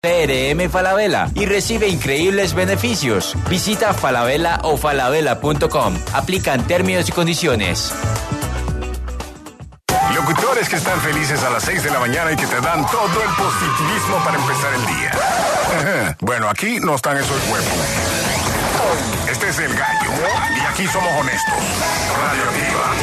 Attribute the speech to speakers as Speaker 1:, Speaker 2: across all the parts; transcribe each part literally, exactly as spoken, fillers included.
Speaker 1: C R M Falabella y recibe increíbles beneficios. Visita Falabella o falabella punto com. Aplican términos y condiciones.
Speaker 2: Locutores que están felices a las seis de la mañana y que te dan todo el positivismo para empezar el día. Bueno, aquí no están esos huevos. Este es El Gallo y aquí somos honestos. Radioactiva.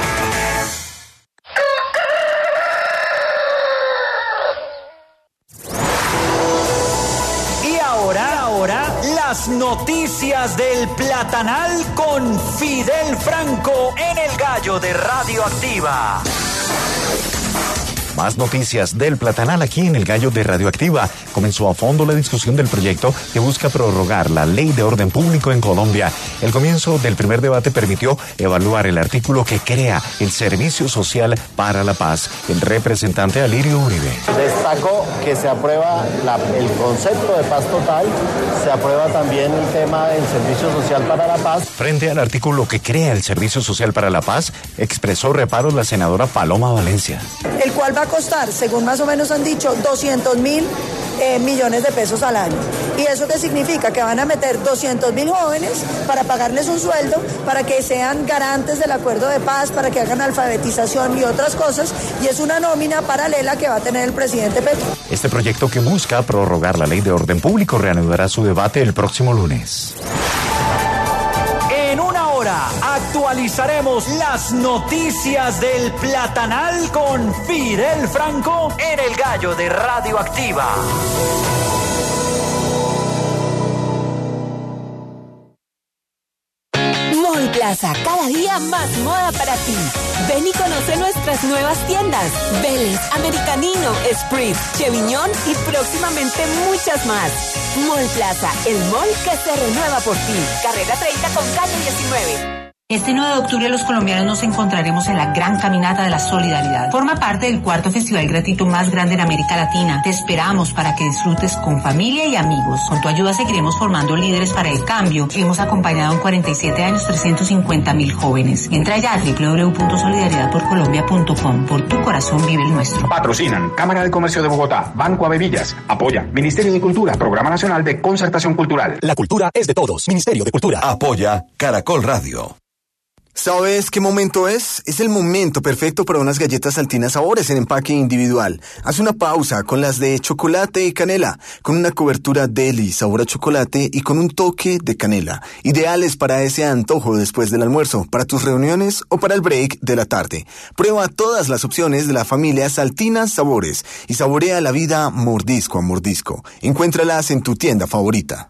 Speaker 3: Ahora, las noticias del Platanal con Fidel Franco en El Gallo de Radioactiva.
Speaker 4: Más noticias del Platanal aquí en El Gallo de Radioactiva. Comenzó a fondo la discusión del proyecto que busca prorrogar la Ley de Orden Público en Colombia. El comienzo del primer debate permitió evaluar el artículo que crea el Servicio Social para la Paz. El representante Alirio Uribe
Speaker 5: destacó que se aprueba la, el concepto de paz total, se aprueba también el tema del Servicio Social para la Paz.
Speaker 4: Frente al artículo que crea el Servicio Social para la Paz, expresó reparos la senadora Paloma Valencia.
Speaker 6: El cual va a costar, según más o menos han dicho, doscientos mil eh, millones de pesos al año. ¿Y eso qué significa? Que van a meter doscientos mil jóvenes para pagarles un sueldo, para que sean garantes del acuerdo de paz, para que hagan alfabetización y otras cosas, y es una nómina paralela que va a tener el presidente Petro.
Speaker 4: Este proyecto, que busca prorrogar la Ley de Orden Público, reanudará su debate el próximo lunes.
Speaker 3: En una hora actualizaremos las noticias del Platanal con Fidel Franco en El Gallo de Radioactiva.
Speaker 7: Mall Plaza, cada día más moda para ti. Ven y conoce nuestras nuevas tiendas: Vélez, Americanino, Sprint, Cheviñón y próximamente muchas más. Mall Plaza, el mall que se renueva por ti. Carrera treinta con calle diecinueve.
Speaker 8: Este nueve de octubre los colombianos nos encontraremos en la Gran Caminata de la Solidaridad. Forma parte del cuarto festival gratuito más grande en América Latina. Te esperamos para que disfrutes con familia y amigos. Con tu ayuda seguiremos formando líderes para el cambio. Hemos acompañado en cuarenta y siete años trescientos cincuenta mil jóvenes. Entra ya a doble u doble u doble u punto solidaridad por colombia punto com. Por tu corazón vive el nuestro.
Speaker 9: Patrocinan Cámara de Comercio de Bogotá, Banco Avevillas. Apoya Ministerio de Cultura, Programa Nacional de Concertación Cultural.
Speaker 10: La cultura es de todos. Ministerio de Cultura.
Speaker 11: Apoya Caracol Radio. ¿Sabes qué momento es? Es el momento perfecto para unas galletas saltinas Sabores en empaque individual. Haz una pausa con las de chocolate y canela, con una cobertura deli, sabor a chocolate y con un toque de canela. Ideales para ese antojo después del almuerzo, para tus reuniones o para el break de la tarde. Prueba todas las opciones de la familia Saltinas Sabores y saborea la vida mordisco a mordisco. Encuéntralas en tu tienda favorita.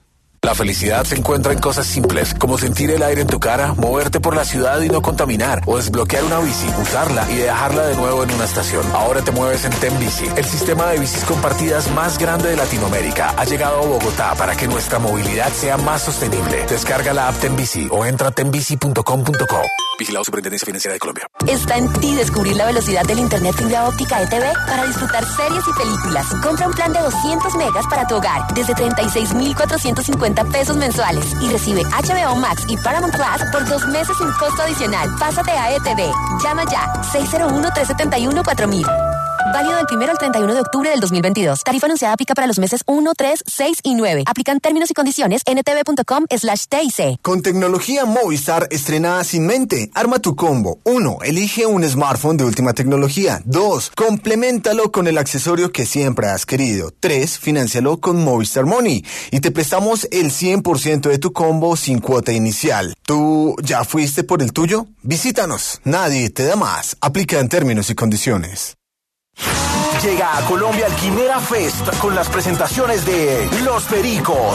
Speaker 12: La felicidad se encuentra en cosas simples, como sentir el aire en tu cara, moverte por la ciudad y no contaminar, o desbloquear una bici, usarla y dejarla de nuevo en una estación. Ahora te mueves en TenBici, el sistema de bicis compartidas más grande de Latinoamérica. Ha llegado a Bogotá para que nuestra movilidad sea más sostenible. Descarga la app TenBici o entra a tenbici punto com punto co. Vigilado Superintendencia Financiera de Colombia.
Speaker 7: Está en ti descubrir la velocidad del internet fibra óptica E T V para disfrutar series y películas. Compra un plan de doscientos megas para tu hogar desde treinta y seis mil cuatrocientos cincuenta pesos mensuales y recibe H B O Max y Paramount Plus por dos meses sin costo adicional. Pásate a E T V. Llama ya seis cero uno, tres siete uno, cuatro mil. Válido del primero al treinta y uno de octubre del dos mil veintidós. Tarifa anunciada aplica para los meses uno, tres, seis y nueve. Aplican términos y condiciones en etv punto com slash T I C.
Speaker 11: Con tecnología Movistar estrenada sin mente, arma tu combo. uno. Elige un smartphone de última tecnología. dos. Compleméntalo con el accesorio que siempre has querido. tres. Financialo con Movistar Money y te prestamos el cien por ciento de tu combo sin cuota inicial. ¿Tú ya fuiste por el tuyo? Visítanos. Nadie te da más. Aplica en términos y condiciones.
Speaker 3: Llega a Colombia el Quimera Fest con las presentaciones de Los Pericos,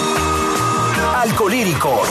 Speaker 3: Alcolíricos,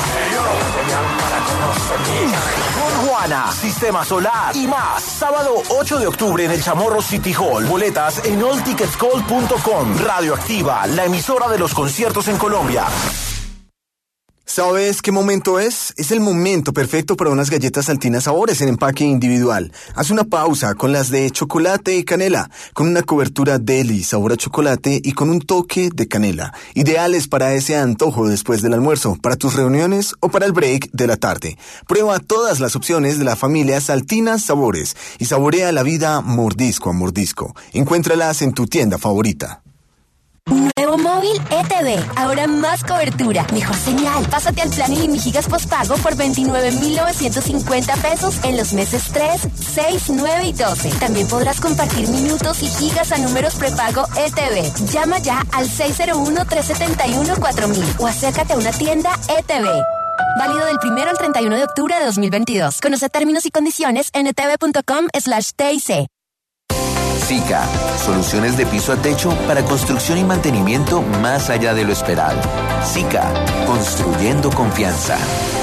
Speaker 3: Don Juana, Sistema Solar y más. Sábado ocho de octubre en el Chamorro City Hall. Boletas en all tickets gold punto com. Radioactiva, la emisora de los conciertos en Colombia.
Speaker 11: ¿Sabes qué momento es? Es el momento perfecto para unas galletas saltinas Sabores en empaque individual. Haz una pausa con las de chocolate y canela, con una cobertura deli, sabor a chocolate y con un toque de canela. Ideales para ese antojo después del almuerzo, para tus reuniones o para el break de la tarde. Prueba todas las opciones de la familia Saltinas Sabores y saborea la vida mordisco a mordisco. Encuéntralas en tu tienda favorita.
Speaker 7: Nuevo móvil E T V. Ahora más cobertura, mejor señal. Pásate al plan Ilimigigas postpago por veintinueve mil novecientos cincuenta pesos en los meses tres, seis, nueve y doce. También podrás compartir minutos y gigas a números prepago E T V. Llama ya al seis cero uno, tres siete uno, cuatro mil o acércate a una tienda E T V. Válido del primero al treinta y uno de octubre de dos mil veintidós. Conoce términos y condiciones en etv.com slash TIC.
Speaker 13: SICA, soluciones de piso a techo para construcción y mantenimiento más allá de lo esperado. SICA, construyendo confianza.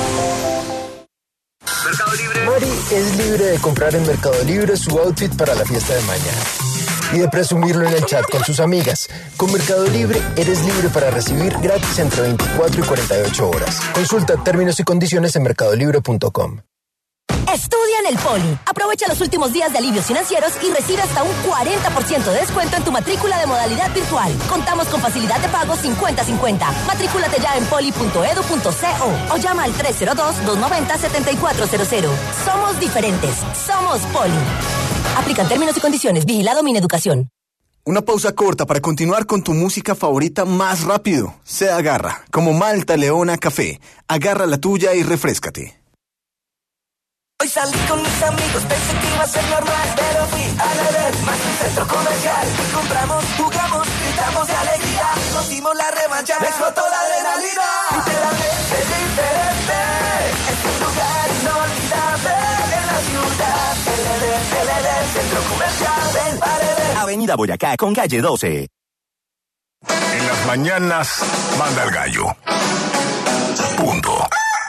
Speaker 14: Mari es libre de comprar en Mercado Libre su outfit para la fiesta de mañana y de presumirlo en el chat con sus amigas. Con Mercado Libre eres libre para recibir gratis entre veinticuatro y cuarenta y ocho horas. Consulta términos y condiciones en mercado libre punto com.
Speaker 15: Estudia en el Poli. Aprovecha los últimos días de alivios financieros y recibe hasta un cuarenta por ciento de descuento en tu matrícula de modalidad virtual. Contamos con facilidad de pago cincuenta cincuenta. Matricúlate ya en poli punto edu punto co o llama al tres cero dos, dos nueve cero, siete cuatro cero cero. Somos diferentes. Somos Poli. Aplican términos y condiciones. Vigilado Mineducación.
Speaker 11: Una pausa corta para continuar con tu música favorita más rápido. Se agarra, como Malta Leona Café. Agarra la tuya y refréscate.
Speaker 16: Hoy salí con mis amigos, pensé que iba a ser normal, pero fui a beber más un centro comercial. Y compramos, jugamos, gritamos de alegría, nos dimos la revancha, me explotó la adrenalina. Literalmente diferente, es un lugar inolvidable en la ciudad. L D, L D, centro comercial, ven para beber.
Speaker 3: Avenida Boyacá con calle doce.
Speaker 2: En las mañanas manda el gallo. Punto.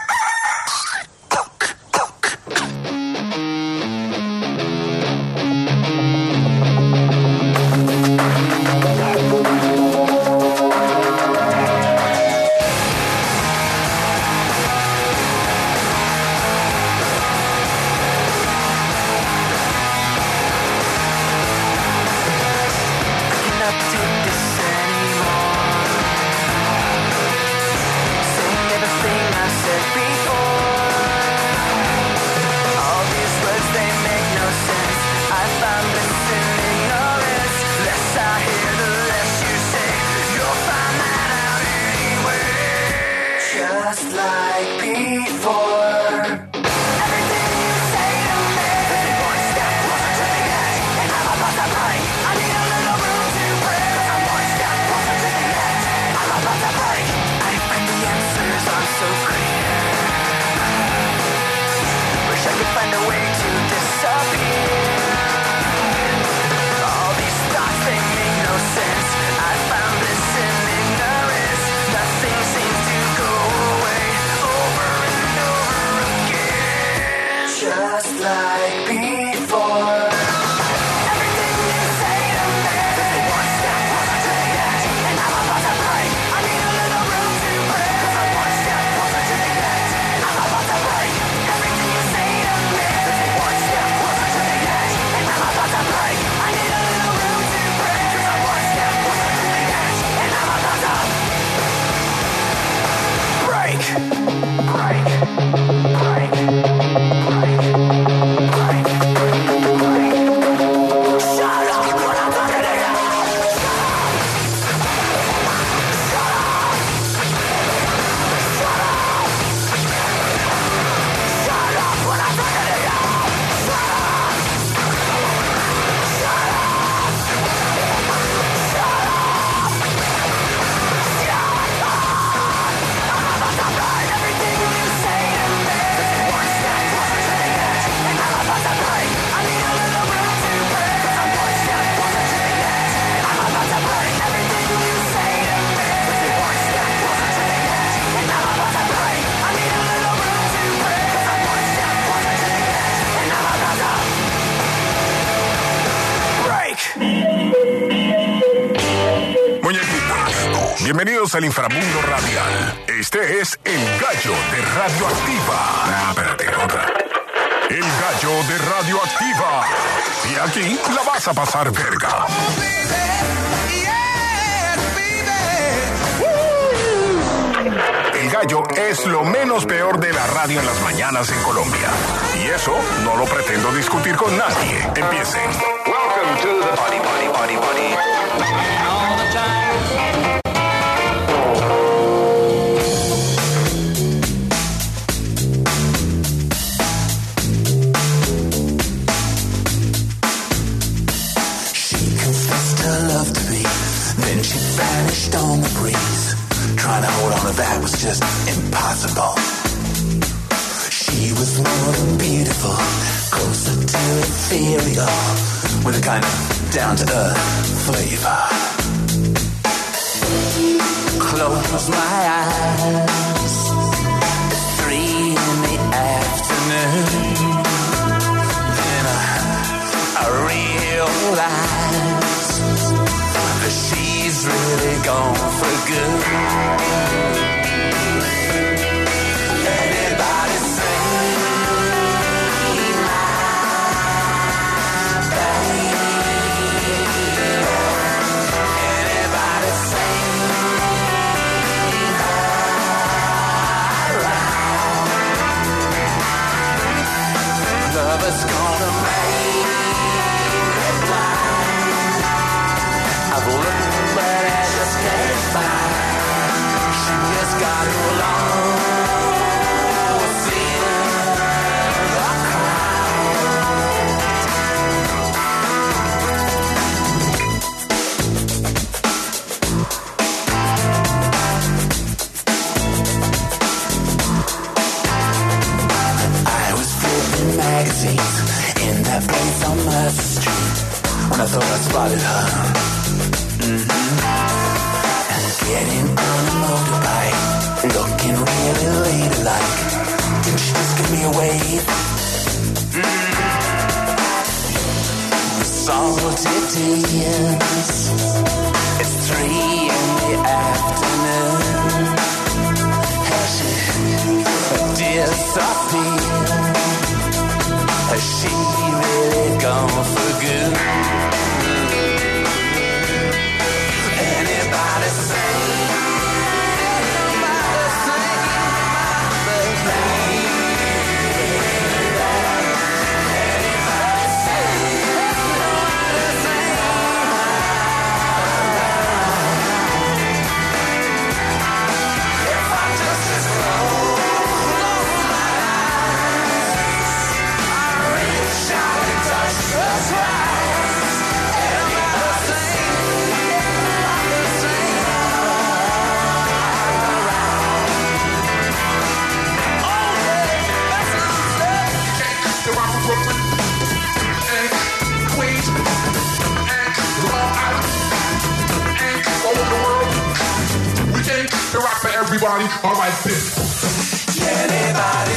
Speaker 2: Bienvenidos al inframundo radial. Este es El Gallo de Radioactiva. Ah, espérate, otra. El Gallo de Radioactiva. Y aquí la vas a pasar verga. El Gallo es lo menos peor de la radio en las mañanas en Colombia. Y eso no lo pretendo discutir con nadie. Empiecen. Welcome to the party, party, party, party. All the time.
Speaker 16: she vanished on the breeze. Trying to hold on to that was just impossible. She was more than beautiful, closer to ethereal, with a kind of down-to-earth flavor. Close my eyes, it's three in the afternoon. Then I, I realize that she's really gone for good. Anybody sing my baby? Anybody sing her around? Lover's gonna make me blind. I've looked but I just can't find. She just got no long. Magazines in that place on Mercer Street when I thought I spotted her. Mm-hmm. And getting on a motorbike, looking really ladylike. Didn't she just give me a wave? Mm-hmm. The salty tears. It's three in the afternoon. Has she disappeared? Has she really gone for good? Anybody sing? Anybody sing my baby? Anybody sing? Anybody sing if I just as close my
Speaker 17: to rock for everybody, all right, this.
Speaker 16: Anybody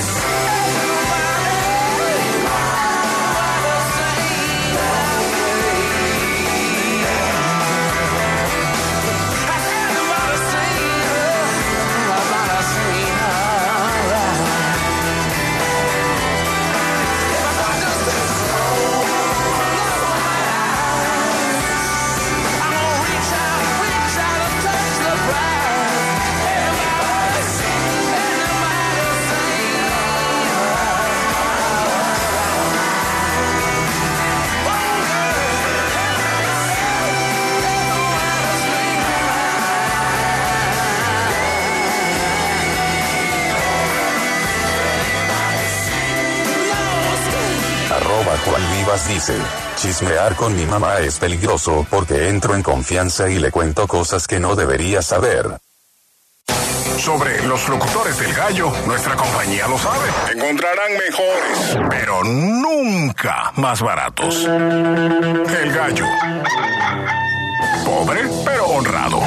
Speaker 18: Juan Vivas dice, chismear con mi mamá es peligroso porque entro en confianza y le cuento cosas que no debería saber.
Speaker 2: Sobre los locutores del gallo, nuestra compañía lo sabe. Encontrarán mejores, pero nunca más baratos. El gallo. Pobre, pero honrado.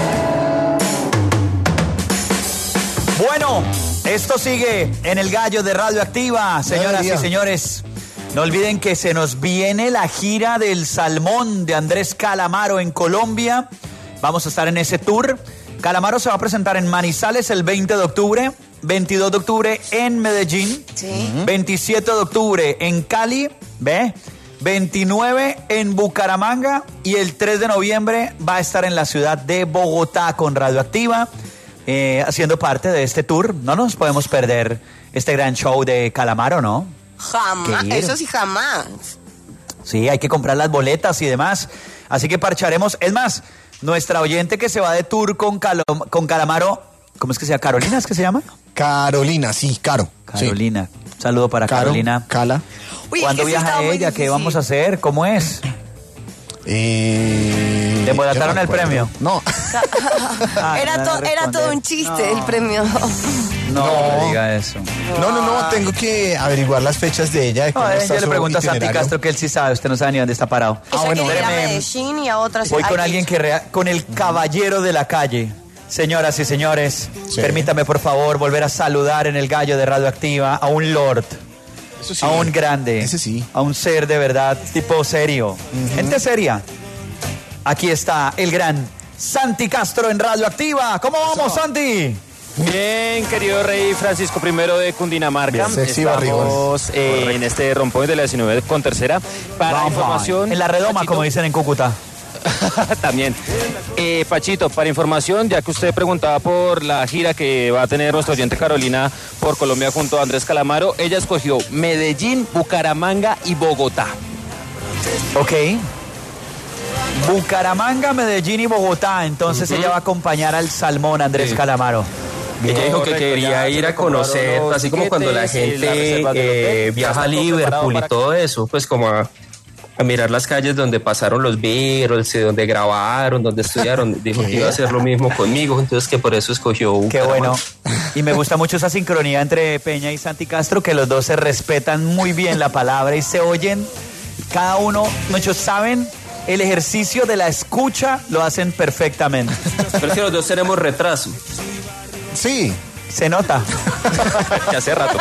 Speaker 19: Bueno, esto sigue en el gallo de Radioactiva, señoras y señores. No olviden que se nos viene la gira del Salmón de Andrés Calamaro en Colombia. Vamos a estar en ese tour. Calamaro se va a presentar en Manizales el veinte de octubre, veintidós de octubre en Medellín, sí. veintisiete de octubre en Cali, ¿ve? veintinueve en Bucaramanga y el tres de noviembre va a estar en la ciudad de Bogotá con Radioactiva, eh, haciendo parte de este tour. No nos podemos perder este gran show de Calamaro, ¿no?
Speaker 20: Jamás, eso sí jamás.
Speaker 19: Sí, hay que comprar las boletas y demás. Así que parcharemos. Es más, nuestra oyente que se va de tour con, Calo, con Calamaro, ¿cómo es que se llama? ¿Carolina es que se llama?
Speaker 21: Carolina, sí, Caro.
Speaker 19: Carolina. Sí. Un saludo para
Speaker 21: Caro,
Speaker 19: Carolina.
Speaker 21: Cala.
Speaker 19: Uy, ¿cuándo viaja ella? ¿Qué vamos a hacer? ¿Cómo es?
Speaker 21: Eh...
Speaker 19: ¿Le embolataron el premio?
Speaker 21: No.
Speaker 19: Ah,
Speaker 20: era,
Speaker 19: no
Speaker 20: to-
Speaker 19: me
Speaker 20: era
Speaker 19: responde.
Speaker 20: todo un chiste el premio.
Speaker 19: No,
Speaker 21: No.
Speaker 19: me diga eso.
Speaker 21: No, no, no, tengo que averiguar las fechas de ella. De cómo
Speaker 19: No, eh,
Speaker 21: está
Speaker 19: yo le
Speaker 21: su
Speaker 19: pregunto a Santi
Speaker 21: itinerario.
Speaker 19: Castro que él sí sabe, usted no sabe ni dónde está parado.
Speaker 20: Ella
Speaker 21: bueno,
Speaker 20: quiere ir a
Speaker 19: espéreme.
Speaker 20: Medellín y a otras.
Speaker 19: Voy con
Speaker 20: Ay,
Speaker 19: alguien que rea- con el caballero de la calle. Señoras y señores,
Speaker 21: Sí.
Speaker 19: permítame por favor volver a saludar en el gallo de Radioactiva a un lord,
Speaker 21: Eso sí.
Speaker 19: a un grande,
Speaker 21: Ese sí.
Speaker 19: a un ser de verdad, tipo serio, gente seria. Aquí está el gran Santi Castro en Radioactiva. ¿Cómo vamos, Santi?
Speaker 1: Bien, querido rey Francisco I de Cundinamarca.
Speaker 21: Bien, sexy
Speaker 1: Estamos eh, en este rompoy de la diecinueve con tercera. Para
Speaker 19: Vamos,
Speaker 1: información...
Speaker 19: en la redoma,
Speaker 1: Pachito,
Speaker 19: como dicen en Cúcuta.
Speaker 1: También. Eh, Pachito, para información, ya que usted preguntaba por la gira que va a tener nuestra oyente Carolina por Colombia junto a Andrés Calamaro, ella escogió Medellín, Bucaramanga y Bogotá.
Speaker 19: Ok. Bucaramanga, Medellín y Bogotá. Entonces ella va a acompañar al Salmón Andrés
Speaker 1: Sí.
Speaker 19: Calamaro.
Speaker 1: Ella dijo que quería ir a conocer, así como cuando la gente eh, viaja a Liverpool y todo eso, pues como a, a mirar las calles donde pasaron los Beatles, eh, donde grabaron, donde estudiaron. Dijo que iba a hacer lo mismo conmigo, entonces que por eso escogió
Speaker 19: Qué
Speaker 1: Bucaramanga.
Speaker 19: bueno. Y me gusta mucho esa sincronía entre Peña y Santi Castro, que los dos se respetan muy bien la palabra y se oyen. Cada uno, muchos saben, el ejercicio de la escucha lo hacen perfectamente.
Speaker 1: Pero es que los dos tenemos retraso.
Speaker 21: Sí.
Speaker 19: Se nota.
Speaker 1: Que hace rato.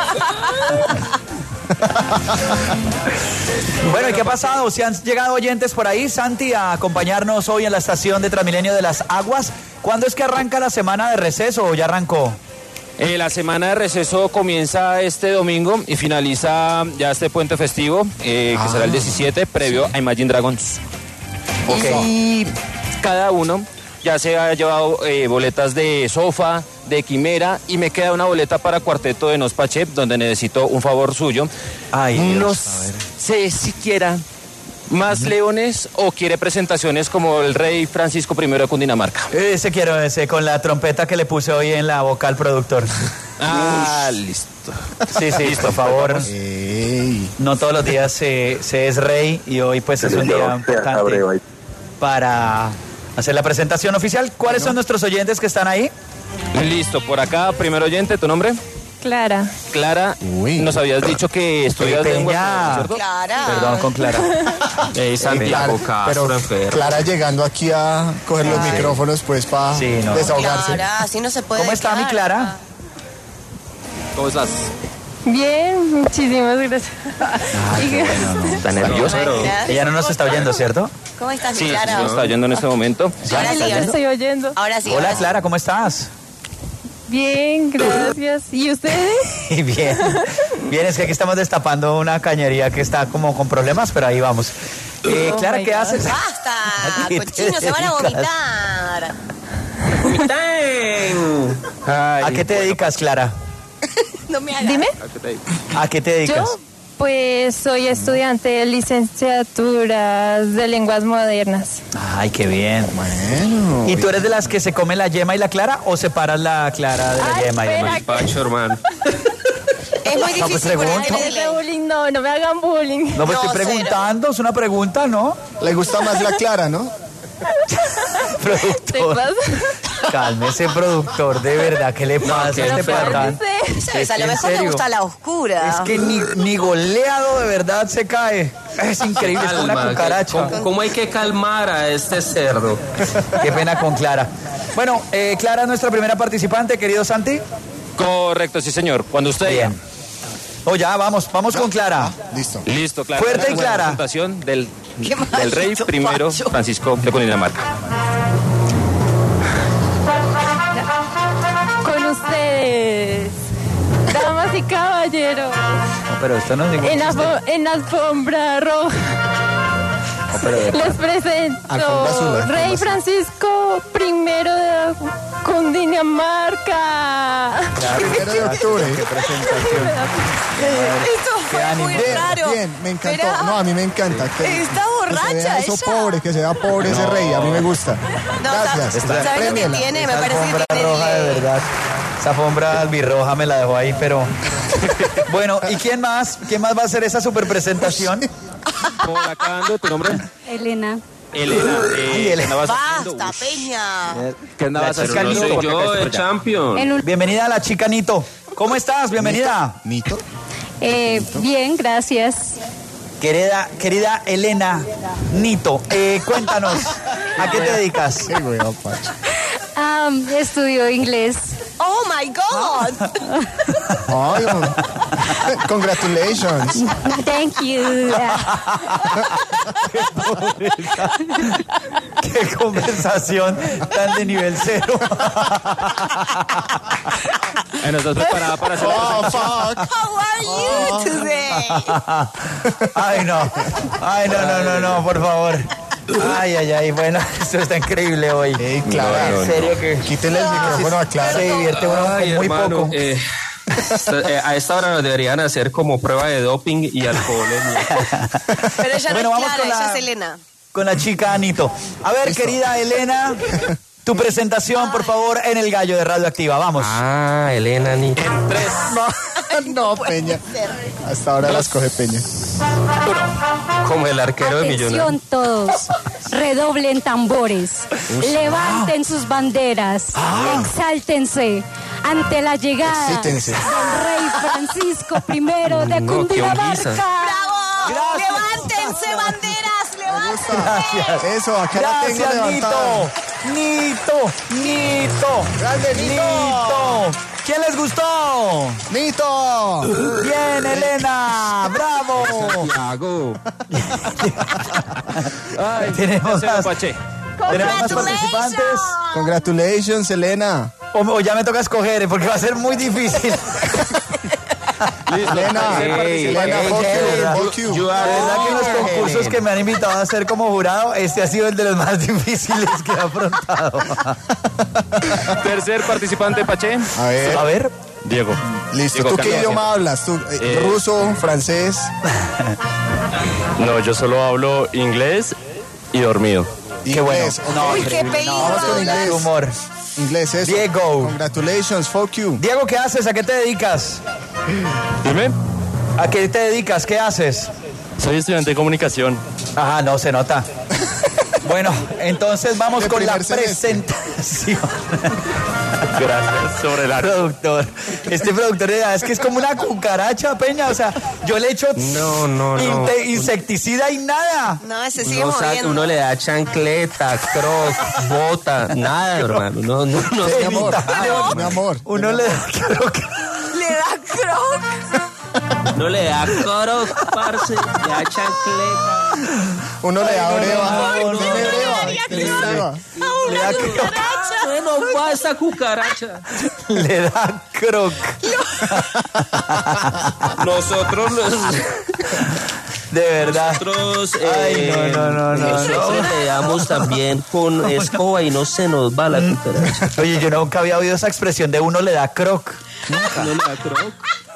Speaker 19: Bueno, ¿y qué ha pasado? Si han llegado oyentes por ahí, Santi, a acompañarnos hoy en la estación de Transmilenio de las Aguas. ¿Cuándo es que arranca la semana de receso o ya arrancó?
Speaker 1: Eh, la semana de receso comienza este domingo y finaliza ya este puente festivo, eh, que
Speaker 21: Ah,
Speaker 1: será el diecisiete, previo a Imagine Dragons.
Speaker 19: Ok.
Speaker 1: Y cada uno ya se ha llevado eh, boletas de Sofa, de Quimera, y me queda una boleta para Cuarteto de Nos Pachep, donde necesito un favor suyo.
Speaker 19: Ay,
Speaker 1: no
Speaker 19: Dios, a ver.
Speaker 1: sé si quiera más leones o quiere presentaciones como el rey Francisco I de Cundinamarca.
Speaker 19: Ese quiero, ese, con la trompeta que le puse hoy en la boca al productor.
Speaker 1: Ah, listo.
Speaker 19: Sí, sí, por favor.
Speaker 21: Ey.
Speaker 19: No todos los días se, se es rey y hoy pues es un día importante para hacer la presentación oficial. ¿Cuáles son nuestros oyentes que están ahí?
Speaker 1: Listo, por acá, primer oyente, ¿tu nombre?
Speaker 22: Clara.
Speaker 1: Clara,
Speaker 21: Uy.
Speaker 1: nos habías dicho que estudias
Speaker 19: Peña.
Speaker 1: lengua, ¿cierto?
Speaker 20: Clara.
Speaker 19: Perdón, con Clara.
Speaker 1: Eh, Santiago
Speaker 21: Clara,
Speaker 1: Castro,
Speaker 21: pero
Speaker 1: enfermo.
Speaker 21: Clara llegando aquí a coger los
Speaker 19: Ay.
Speaker 21: micrófonos pues para
Speaker 19: Sí, no.
Speaker 21: desahogarse.
Speaker 20: Clara, así no se puede.
Speaker 19: ¿Cómo está mi Clara?
Speaker 1: ¿Cómo estás?
Speaker 22: Bien, muchísimas gracias.
Speaker 19: Ay, qué bueno, ¿no?
Speaker 1: ¿Está nerviosa?
Speaker 20: Gracias.
Speaker 19: Ella no nos está oyendo, ¿cierto?
Speaker 20: ¿Cómo estás, mi
Speaker 1: Sí, sí,
Speaker 20: Clara?
Speaker 1: nos está oyendo en este momento.
Speaker 20: Ahora sí,
Speaker 22: La
Speaker 20: ahora sí.
Speaker 22: estoy oyendo.
Speaker 20: Ahora sí.
Speaker 19: Hola,
Speaker 20: ahora sí.
Speaker 19: Clara, ¿cómo estás?
Speaker 22: Bien, gracias. ¿Y ustedes?
Speaker 19: Bien. Bien, es que aquí estamos destapando una cañería que está como con problemas, pero ahí vamos. Eh,
Speaker 22: Oh
Speaker 19: Clara,
Speaker 22: my
Speaker 19: ¿qué
Speaker 22: God.
Speaker 19: haces?
Speaker 20: ¡Basta!
Speaker 19: ¿Qué te
Speaker 20: Cochinos, se van a
Speaker 19: dedicas?
Speaker 20: vomitar.
Speaker 19: Ay, ¿a qué te dedicas, Clara?
Speaker 20: No me hagas.
Speaker 22: Dime.
Speaker 19: ¿A qué te dedicas?
Speaker 22: Yo, pues, soy estudiante de licenciaturas de lenguas modernas.
Speaker 19: Ay, qué bien.
Speaker 21: Bueno.
Speaker 19: ¿Y tú eres de las que se come la yema y la clara o separas la clara de la
Speaker 22: Ay,
Speaker 19: yema? y
Speaker 22: espera,
Speaker 19: demás?
Speaker 1: Pacho, hermano.
Speaker 20: Es muy
Speaker 19: No, pues
Speaker 20: difícil
Speaker 19: pregunto.
Speaker 20: ponerle
Speaker 22: No, bullying, no, no me hagan bullying.
Speaker 19: No, pues
Speaker 20: No,
Speaker 19: estoy preguntando, es una pregunta, ¿no?
Speaker 21: Le gusta más la Clara, ¿no?
Speaker 22: ¿Te
Speaker 19: Productor.
Speaker 22: pasa?
Speaker 19: Cálmese, productor, de verdad, ¿qué le pasa a
Speaker 1: qué
Speaker 19: este
Speaker 1: enfermo.
Speaker 19: patán?
Speaker 20: ¿Sabes? A lo
Speaker 19: ¿En
Speaker 20: mejor le
Speaker 19: serio?
Speaker 20: gusta la oscura.
Speaker 19: Es que ni, ni goleado de verdad se cae. Es increíble, es como una
Speaker 1: Calma,
Speaker 19: cucaracha.
Speaker 1: ¿cómo, cómo hay que calmar a este cerdo?
Speaker 19: Qué pena con Clara. Bueno, eh, Clara es nuestra primera participante, querido Santi.
Speaker 1: Correcto, sí, señor. Cuando usted diga.
Speaker 19: Bien. Oh, ya, vamos, vamos con Clara.
Speaker 21: Listo.
Speaker 1: Listo, Clara.
Speaker 19: Fuerte y
Speaker 1: Una
Speaker 19: clara.
Speaker 1: presentación del,
Speaker 20: Qué
Speaker 1: del rey
Speaker 20: maldito
Speaker 1: primero
Speaker 20: Pacho.
Speaker 1: Francisco de Cundinamarca.
Speaker 22: Con ustedes, damas y caballeros,
Speaker 19: No, pero esto no es ningún
Speaker 22: en,
Speaker 19: chiste.
Speaker 22: alfo- en alfombra roja.
Speaker 19: No, pero de verdad.
Speaker 22: Les presento
Speaker 21: Alfombra azul, alfombra
Speaker 22: Rey
Speaker 21: azul.
Speaker 22: Francisco primero de Cundinamarca.
Speaker 21: Primero de octubre.
Speaker 19: Qué presentación.
Speaker 20: Esto fue
Speaker 19: ánimo.
Speaker 20: muy
Speaker 21: Bien,
Speaker 20: raro.
Speaker 21: bien, me encantó.
Speaker 20: Espera.
Speaker 21: No, a mí me encanta. Que,
Speaker 20: Está borracha
Speaker 21: que se vea eso
Speaker 20: ella.
Speaker 21: pobre, que se vea pobre ese rey. A mí me gusta.
Speaker 20: No,
Speaker 21: Gracias.
Speaker 20: ¿sabes lo que
Speaker 21: Premiela.
Speaker 20: tiene? Me
Speaker 19: Esa
Speaker 20: parece que
Speaker 19: alfombra
Speaker 20: tiene...
Speaker 19: roja, de verdad. Esa alfombra albirroja me la dejó ahí, pero... Bueno, ¿y quién más? ¿Quién más va a hacer esa super presentación?
Speaker 1: Por acá ando, ¿tu nombre?
Speaker 22: Elena.
Speaker 5: Elena, eh,
Speaker 19: Ay, Elena.
Speaker 20: Basta, Peña.
Speaker 5: ¿Qué andabas haciendo?
Speaker 1: Soy yo, el champion.
Speaker 19: Bienvenida a la chica Nito. ¿Cómo estás? Bienvenida.
Speaker 21: ¿Nito?
Speaker 22: Eh, bien, gracias.
Speaker 19: Querida, querida Elena Nito, eh, cuéntanos, ¿a qué te dedicas?
Speaker 21: Qué hueva, Pacho.
Speaker 22: Um, estudio inglés.
Speaker 20: Oh my God.
Speaker 21: Ay, oh. Congratulations.
Speaker 22: Thank you.
Speaker 19: Qué conversación tan de nivel cero.
Speaker 5: Eh, ¿No estás preparada para hacer
Speaker 21: Oh,
Speaker 5: la
Speaker 21: fuck.
Speaker 20: How are you today?
Speaker 19: Ay, no. Ay, no, no, no, no, por favor. Ay, ay, ay, bueno, esto está increíble hoy.
Speaker 21: Ey, Clara.
Speaker 19: No, no, en serio que...
Speaker 21: Quítele el micrófono a Clara.
Speaker 19: Se divierte uno
Speaker 1: Ay,
Speaker 19: con muy
Speaker 1: hermano,
Speaker 19: poco.
Speaker 1: eh, esta- eh, a esta hora nos deberían hacer como prueba de doping y alcoholemia.
Speaker 20: Pero ella
Speaker 19: Bueno,
Speaker 20: no es
Speaker 19: vamos
Speaker 20: Clara,
Speaker 19: con la-
Speaker 20: ella es Elena.
Speaker 19: Con la chica Anito. A ver, querida Elena, tu presentación, por favor, en el gallo de Radioactiva. Vamos.
Speaker 1: Ah, Elena, ni.
Speaker 21: No, Peña. Hasta ahora las coge Peña.
Speaker 1: Como el arquero de Millonarios.
Speaker 22: Atención todos, redoblen tambores, levanten sus banderas, exáltense ante la llegada
Speaker 21: Excítense.
Speaker 22: del rey Francisco primero de
Speaker 1: No, qué
Speaker 22: Cundinamarca.
Speaker 1: onguiza.
Speaker 20: ¡Bravo! ¡Levántense, banderas! ¡Levántense!
Speaker 19: Gracias.
Speaker 21: Eso, acá la tengo
Speaker 19: Gracias,
Speaker 21: levantada.
Speaker 19: Nito. Nito. Nito.
Speaker 21: Grande, Nito.
Speaker 19: Nito. ¿Quién les gustó?
Speaker 21: ¡Nito!
Speaker 19: Bien, Elena. Bravo.
Speaker 1: Santiago.
Speaker 5: Ay,
Speaker 19: Tenemos
Speaker 5: tercero,
Speaker 19: más.
Speaker 5: Pache.
Speaker 19: ¿Tenemos más participantes?
Speaker 21: Congratulations, Elena.
Speaker 19: O, o ya me toca escoger, porque va a ser muy difícil.
Speaker 5: Listo,
Speaker 21: Elena,
Speaker 5: tercer
Speaker 1: Ey,
Speaker 5: participante.
Speaker 21: Elena,
Speaker 1: ey,
Speaker 21: fuck
Speaker 1: ey,
Speaker 21: you,
Speaker 1: you-
Speaker 21: fuck you.
Speaker 1: you are-
Speaker 19: La verdad que los concursos que me han invitado a hacer como jurado, este ha sido el de los más difíciles que he afrontado.
Speaker 5: Tercer participante, Pache.
Speaker 21: A ver,
Speaker 19: A ver.
Speaker 5: Diego.
Speaker 21: listo.
Speaker 5: Diego
Speaker 21: ¿Tú qué
Speaker 5: Candelaria.
Speaker 21: idioma hablas? ¿Tú, eh,
Speaker 5: Eh,
Speaker 21: ruso, francés?
Speaker 5: No, yo solo hablo inglés y dormido.
Speaker 19: Qué bueno.
Speaker 21: Inglés.
Speaker 19: No,
Speaker 20: Uy, qué
Speaker 19: increíble.
Speaker 20: peligro.
Speaker 21: Vamos con
Speaker 19: Qué
Speaker 21: inglés.
Speaker 19: humor.
Speaker 21: Inglés, eso.
Speaker 19: Diego.
Speaker 21: Congratulations, fuck you.
Speaker 19: Diego, ¿qué haces? ¿A qué te dedicas?
Speaker 5: Dime.
Speaker 19: ¿A qué te dedicas? ¿Qué haces?
Speaker 5: Soy estudiante de comunicación.
Speaker 19: Ajá, no se nota. Bueno, entonces vamos
Speaker 21: De
Speaker 19: con la
Speaker 21: primer semestre.
Speaker 19: presentación.
Speaker 5: Gracias. Sobre la...
Speaker 19: Productor. Este productor de- es que es como una cucaracha, Peña. O sea, yo le echo
Speaker 1: No, no, no.
Speaker 19: inte- insecticida y nada.
Speaker 20: No, ese sigue
Speaker 1: Uno, sa-
Speaker 20: moviendo.
Speaker 1: uno le da chancleta, croc, bota, nada, hermano. No, no, no.
Speaker 21: Mi
Speaker 1: se
Speaker 21: amor,
Speaker 1: evita.
Speaker 21: mi amor.
Speaker 19: Uno le da creo que-
Speaker 20: Le da croc.
Speaker 1: No le da croc, parce, le da chancleta.
Speaker 21: Uno le da breva.
Speaker 19: no, no,
Speaker 21: Dime
Speaker 19: no,
Speaker 21: breva.
Speaker 20: no,
Speaker 21: Dime
Speaker 20: no,
Speaker 21: breva.
Speaker 19: le da croc.
Speaker 1: Bueno, va esa cucaracha.
Speaker 19: Le da croc.
Speaker 1: Nosotros los...
Speaker 19: De verdad.
Speaker 1: Nosotros,
Speaker 19: Ay, no, no, no, no,
Speaker 1: nosotros
Speaker 19: no.
Speaker 1: le damos también con escoba y no se nos va la cucaracha.
Speaker 19: Oye, yo nunca había oído esa expresión de uno le da croc.
Speaker 1: No le da croc.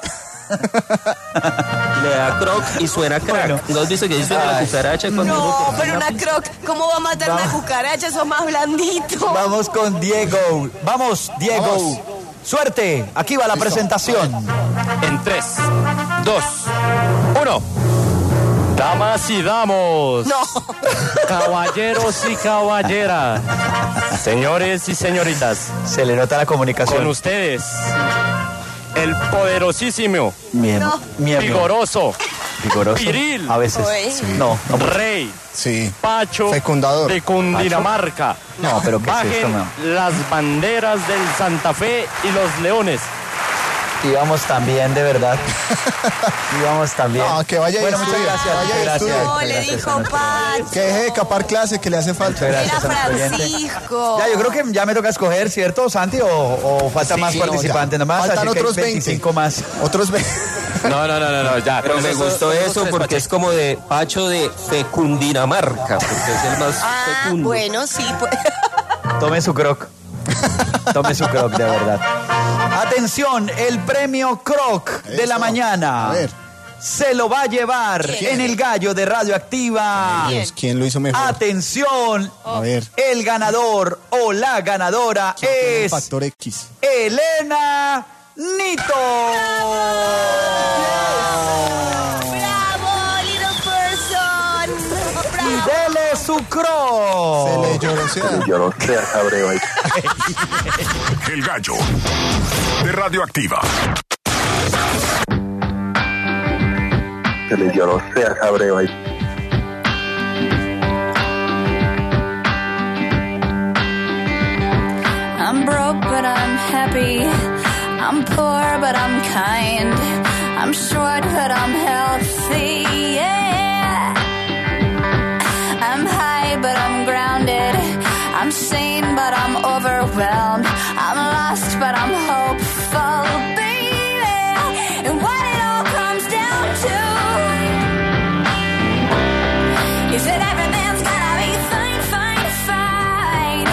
Speaker 1: Le da croc y suena crack.
Speaker 19: Bueno.
Speaker 1: ¿No has visto que dice la
Speaker 19: Ay.
Speaker 1: cucaracha cuando
Speaker 20: No,
Speaker 1: uno-
Speaker 20: pero una croc, ¿cómo va a matar una cucaracha? Eso es más blandito.
Speaker 19: Vamos con Diego. Vamos, Diego.
Speaker 21: Vamos.
Speaker 19: Suerte. Aquí va la presentación.
Speaker 5: En tres, dos, uno. Damas y damos.
Speaker 20: No.
Speaker 5: Caballeros y caballeras. Señores y señoritas.
Speaker 19: Se le nota la comunicación.
Speaker 5: Con ustedes. El poderosísimo.
Speaker 19: Mi,
Speaker 20: No.
Speaker 19: mi amigo.
Speaker 5: Vigoroso.
Speaker 19: Vigoroso.
Speaker 5: Viril.
Speaker 19: A veces.
Speaker 20: Uy.
Speaker 19: Sí. No, no.
Speaker 5: Rey.
Speaker 21: Sí.
Speaker 5: Pacho.
Speaker 21: Fecundador.
Speaker 5: De Cundinamarca.
Speaker 19: No, pero ¿qué es
Speaker 5: Bajen
Speaker 19: esto, no?
Speaker 5: las banderas del Santa Fe y los Leones.
Speaker 19: Íbamos también, de verdad. Íbamos también.
Speaker 21: No, que vaya y
Speaker 19: Bueno, muchas
Speaker 21: estudie,
Speaker 19: gracias.
Speaker 21: vaya y
Speaker 19: muchas
Speaker 21: estudie.
Speaker 19: gracias.
Speaker 20: No,
Speaker 19: muchas
Speaker 20: le
Speaker 19: gracias
Speaker 20: dijo
Speaker 19: a nuestro
Speaker 20: Pacho.
Speaker 21: Que deje de capar clase que le hace falta.
Speaker 19: Muchas
Speaker 20: Era
Speaker 19: gracias a nuestro oyente.
Speaker 20: Francisco.
Speaker 19: Ya, yo creo que ya me toca escoger, ¿cierto, Santi? ¿O, o falta
Speaker 21: Sí,
Speaker 19: más
Speaker 21: no,
Speaker 19: participantes?
Speaker 21: ya.
Speaker 19: No me vas a
Speaker 21: Faltan
Speaker 19: decir que hay
Speaker 21: otros veinte.
Speaker 19: veinticinco más.
Speaker 21: Otros veinte.
Speaker 5: No, no, no, no, no, ya.
Speaker 1: Pero
Speaker 5: con
Speaker 1: me
Speaker 5: eso-
Speaker 1: gustó
Speaker 5: con esos
Speaker 1: eso
Speaker 5: tres,
Speaker 1: porque
Speaker 5: Pache.
Speaker 1: es como de Pacho de Fecundinamarca, porque es el más
Speaker 20: Ah,
Speaker 1: fecundo.
Speaker 20: bueno, sí, pues.
Speaker 19: Tome su croc. Tome su croc, de verdad. Atención, el premio croc de la
Speaker 21: Eso.
Speaker 19: mañana.
Speaker 21: A ver.
Speaker 19: Se lo va a llevar
Speaker 20: ¿Quién?
Speaker 19: en el gallo de Radioactiva.
Speaker 21: Dios, ¿quién lo hizo mejor?
Speaker 19: Atención,
Speaker 21: A ver.
Speaker 19: el ganador o la ganadora
Speaker 21: El
Speaker 19: es
Speaker 21: factor X.
Speaker 19: Elena Nito.
Speaker 20: ¡Bravo, little person!
Speaker 19: Y
Speaker 20: ¡Bravo!
Speaker 19: dele su lacró.
Speaker 21: Se le lloró,
Speaker 4: Se le lloró, sea cabreo ahí.
Speaker 2: El gallo de Radioactiva.
Speaker 4: Se le lloró, sea cabreo ahí.
Speaker 6: I'm broke, but I'm happy. I'm poor, but I'm kind. I'm short, but I'm healthy, yeah. I'm high, but I'm grounded. I'm sane, but I'm overwhelmed. I'm lost, but I'm hopeful, baby. And what it all comes down to is that everything's gonna be fine, fine, fine.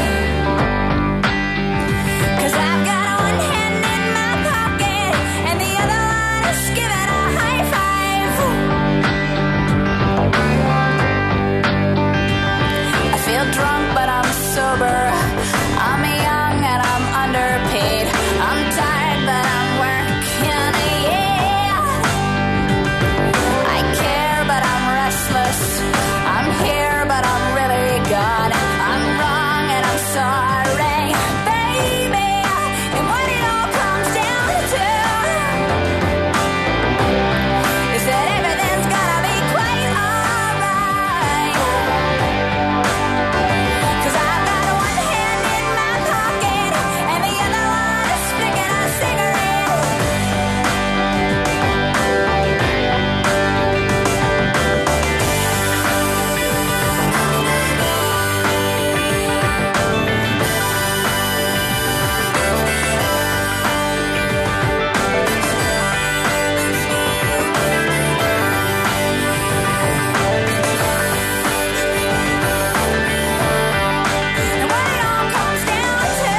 Speaker 6: 'Cause I've got one hand in my pocket and the other one is giving a high five. I feel drunk, but I'm sober. I'm young and I'm underpaid. I'm tired, but I'm working, yeah. I care, but I'm restless. I'm here, but I'm really gone. I'm wrong and I'm sorry, baby. And what it all comes down to is that everything's gonna be quite alright. 'Cause I've got one hand in my pocket and the other one is sticking a cigarette. And what it all comes down to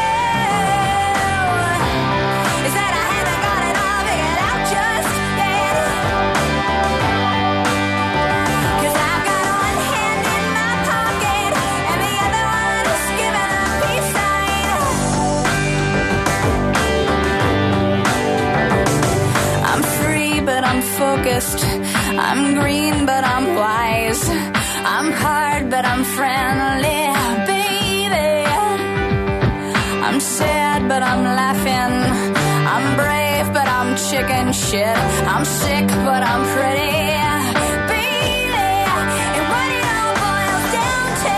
Speaker 6: is that I haven't got it all figured out just yet. 'Cause I've got one hand in my pocket and the other one is giving a peace sign. I'm free, but I'm focused. I'm green, but I'm wise. I'm hard, but I'm friendly, baby. I'm sad, but I'm laughing. I'm brave, but I'm chicken shit. I'm sick, but I'm pretty, baby. And what it all boils down to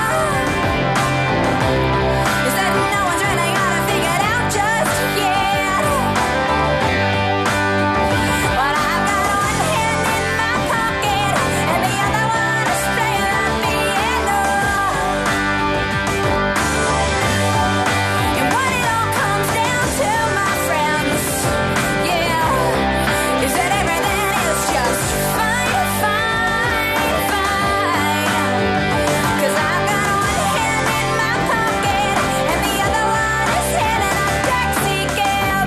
Speaker 6: is that no one's really got it figured out just yet. But I've got one hand in my pocket and the other one is playing the piano. And what it all comes down to, my friends, yeah, is that everything is just fine, fine, fine. 'Cause I've got one hand in my pocket and the other one is hailing a taxi cab.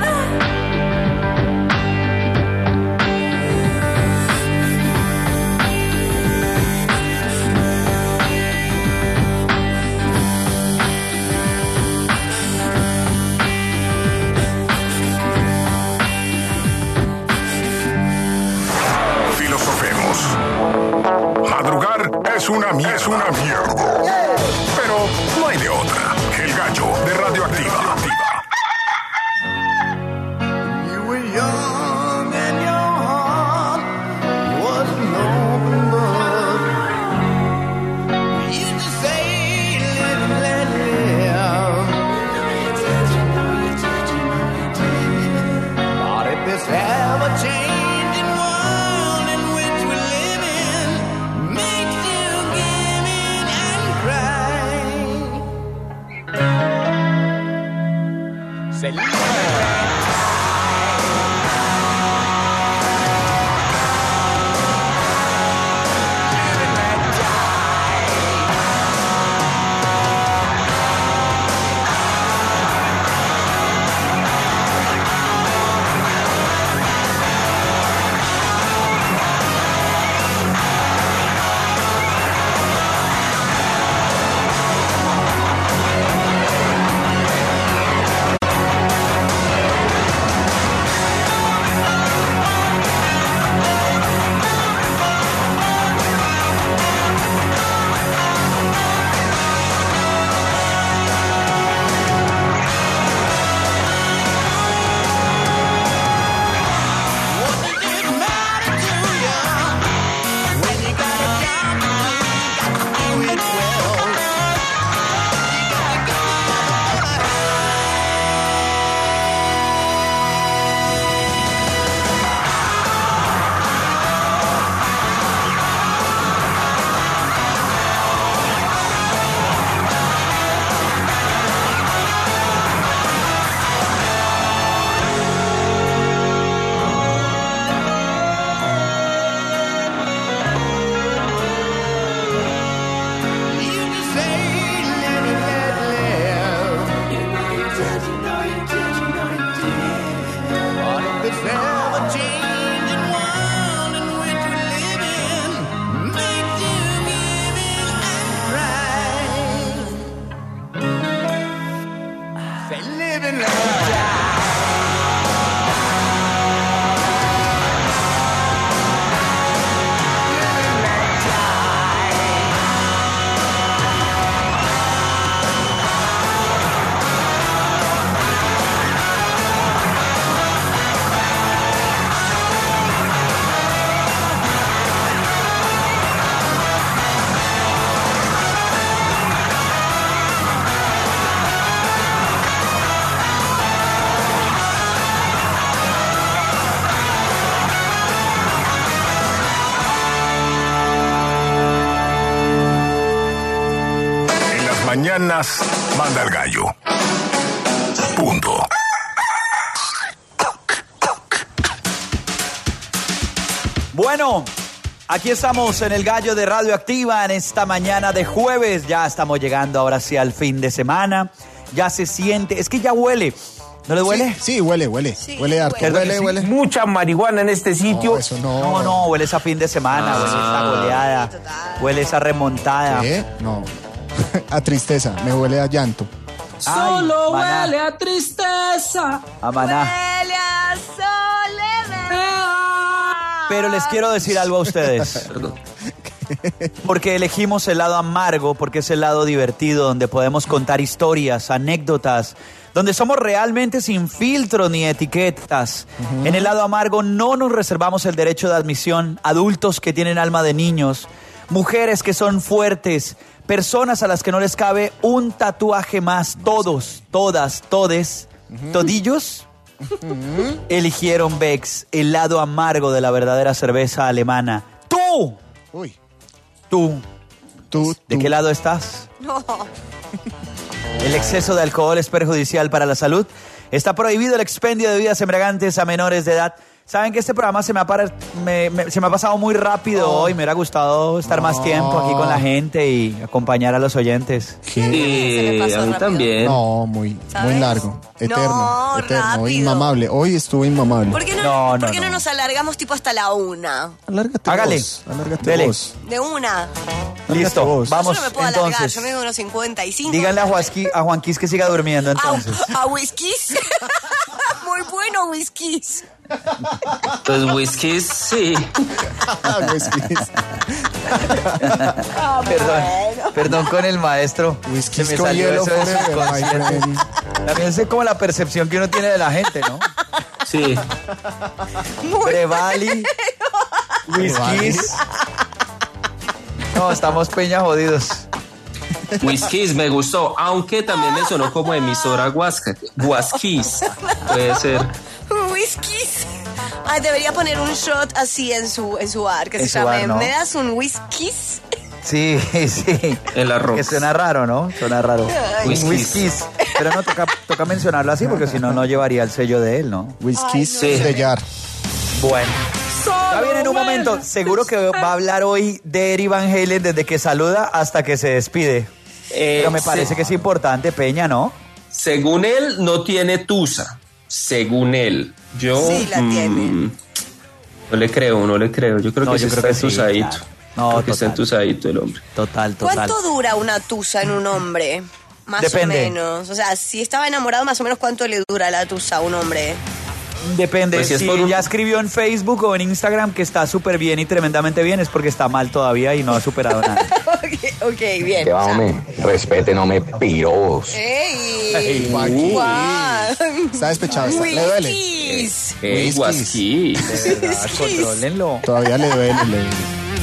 Speaker 2: Filosofemos. Madrugar es una mierda. Es una mierda. Pero no hay de otra. El gallo de Radioactiva.
Speaker 16: You were young and your heart was an open book. You used to say, live and let live. But if this ever-changing world in which we live in makes you give in and cry. Se
Speaker 2: Mañanas manda el gallo. Punto.
Speaker 19: Bueno, aquí estamos en el gallo de Radioactiva en esta mañana de jueves. Ya estamos llegando ahora sí al fin de semana. Ya se siente, es que ya huele. ¿No le huele?
Speaker 21: Sí, sí huele, huele. Sí, huele harto.
Speaker 19: Huele,
Speaker 21: huele,
Speaker 19: sí.
Speaker 21: huele.
Speaker 8: Mucha marihuana en este sitio.
Speaker 21: No, eso no.
Speaker 19: No, no, huele esa fin de semana,
Speaker 21: Ah.
Speaker 19: huele esa goleada, huele esa remontada.
Speaker 21: ¿Qué? No. A tristeza, me huele a llanto.
Speaker 9: Solo
Speaker 19: maná.
Speaker 9: huele a tristeza.
Speaker 19: A maná.
Speaker 20: Huele a soledad.
Speaker 19: Pero les quiero decir algo a ustedes. Porque elegimos el lado amargo, porque es el lado divertido, donde podemos contar historias, anécdotas, donde somos realmente sin filtro ni etiquetas. Uh-huh. En el lado amargo no nos reservamos el derecho de admisión. Adultos que tienen alma de niños, mujeres que son fuertes, personas a las que no les cabe un tatuaje más. Todos, todas, todes, uh-huh. todillos, uh-huh. eligieron Beck's, el lado amargo de la verdadera cerveza alemana. ¡Tú!
Speaker 21: Uy.
Speaker 19: Tú.
Speaker 21: Tú,
Speaker 19: ¿De
Speaker 21: tú.
Speaker 19: qué lado estás?
Speaker 20: No.
Speaker 19: El exceso de alcohol es perjudicial para la salud. Está prohibido el expendio de bebidas embriagantes a menores de edad. Saben que este programa se me ha, par- me, me, se me ha pasado muy rápido
Speaker 21: Oh.
Speaker 19: hoy. Me hubiera gustado estar
Speaker 21: No.
Speaker 19: más tiempo aquí con la gente y acompañar a los oyentes.
Speaker 21: ¿Qué?
Speaker 1: Sí, a mí
Speaker 20: rápido.
Speaker 1: también.
Speaker 21: No, muy,
Speaker 20: ¿Sabes?
Speaker 21: muy largo. Eterno.
Speaker 20: No,
Speaker 21: eterno.
Speaker 20: rápido.
Speaker 21: Inmamable. Hoy estuvo inmamable.
Speaker 20: ¿Por qué no,
Speaker 19: No,
Speaker 20: ¿por
Speaker 19: no,
Speaker 20: qué no,
Speaker 19: no.
Speaker 20: nos alargamos tipo hasta la una?
Speaker 21: Alárgate
Speaker 19: Hágale.
Speaker 21: vos. Alárgate
Speaker 19: Dele.
Speaker 21: vos.
Speaker 20: De una.
Speaker 19: Listo,
Speaker 21: vos.
Speaker 19: vamos
Speaker 20: Yo no me puedo alargar,
Speaker 19: entonces.
Speaker 20: yo me unos cincuenta y cinco.
Speaker 19: Díganle a, Juanqui, a Juanquis que siga durmiendo entonces.
Speaker 20: A, a whiskies. Muy bueno, whiskies.
Speaker 1: Pues whisky, sí.
Speaker 21: Ah, whisky.
Speaker 20: Ah,
Speaker 19: Perdón,
Speaker 20: bueno.
Speaker 19: perdón con el maestro.
Speaker 21: Whisky
Speaker 19: Se me
Speaker 21: con
Speaker 19: salió
Speaker 21: hielo
Speaker 19: eso de
Speaker 21: forever, my
Speaker 19: subconsciente.
Speaker 21: friend.
Speaker 19: También sé como la percepción que uno tiene de la gente, ¿no?
Speaker 1: Sí.
Speaker 19: Brevali, whiskies. No, estamos peña jodidos.
Speaker 1: Whiskies me gustó, aunque también me sonó como emisora Huasca. Huasquis. Puede ser.
Speaker 20: Whiskies. Ay, debería poner un shot así en su, en su bar, que
Speaker 19: En
Speaker 20: se
Speaker 19: su
Speaker 20: llame
Speaker 19: bar, ¿no?
Speaker 20: ¿Me das un whiskies?
Speaker 19: Sí, sí.
Speaker 1: El arroz.
Speaker 19: Que suena raro, ¿no? Suena raro.
Speaker 20: Ay.
Speaker 19: Whiskies. Whiskies. Pero no, toca, toca mencionarlo así porque si no, no llevaría el sello de él, ¿no?
Speaker 21: Whisky
Speaker 20: Ay, no.
Speaker 1: Sí.
Speaker 21: sellar.
Speaker 19: Bueno. Ya viene en un momento. Seguro que va a hablar hoy de Eddie Van Halen desde que saluda hasta que se despide.
Speaker 1: Eh,
Speaker 19: Pero me parece
Speaker 1: se-
Speaker 19: que es importante, Peña, ¿no?
Speaker 1: Según él, no tiene tusa. Según él. Yo.
Speaker 20: Sí, la tiene.
Speaker 1: No le creo, no le creo. Yo creo
Speaker 19: No,
Speaker 1: que
Speaker 19: yo
Speaker 1: sí
Speaker 19: creo
Speaker 1: está
Speaker 19: que sí,
Speaker 1: entusadito.
Speaker 19: claro. No,
Speaker 1: Creo que está
Speaker 19: total.
Speaker 1: entusadito el hombre.
Speaker 19: Total, total.
Speaker 20: ¿Cuánto dura una tusa en un hombre? Más
Speaker 19: Depende.
Speaker 20: o menos. O sea, si estaba enamorado, más o menos, ¿cuánto le dura la tusa a un hombre?
Speaker 19: Depende.
Speaker 1: Pues si es
Speaker 19: si
Speaker 1: por un-
Speaker 19: ya escribió en Facebook o en Instagram que está súper bien y tremendamente bien, es porque está mal todavía y no ha superado nada.
Speaker 20: ok, ok, bien.
Speaker 8: Que va, hombre. Respete, no me piros.
Speaker 20: ¡Ey!
Speaker 21: Ey,
Speaker 20: Juan.
Speaker 21: Está despechado. está- Le duele.
Speaker 20: Whiskies.
Speaker 1: Hey,
Speaker 21: Whiskies.
Speaker 1: Huasquis.
Speaker 19: De verdad, contrólenlo.
Speaker 21: Todavía le duele. Le duele.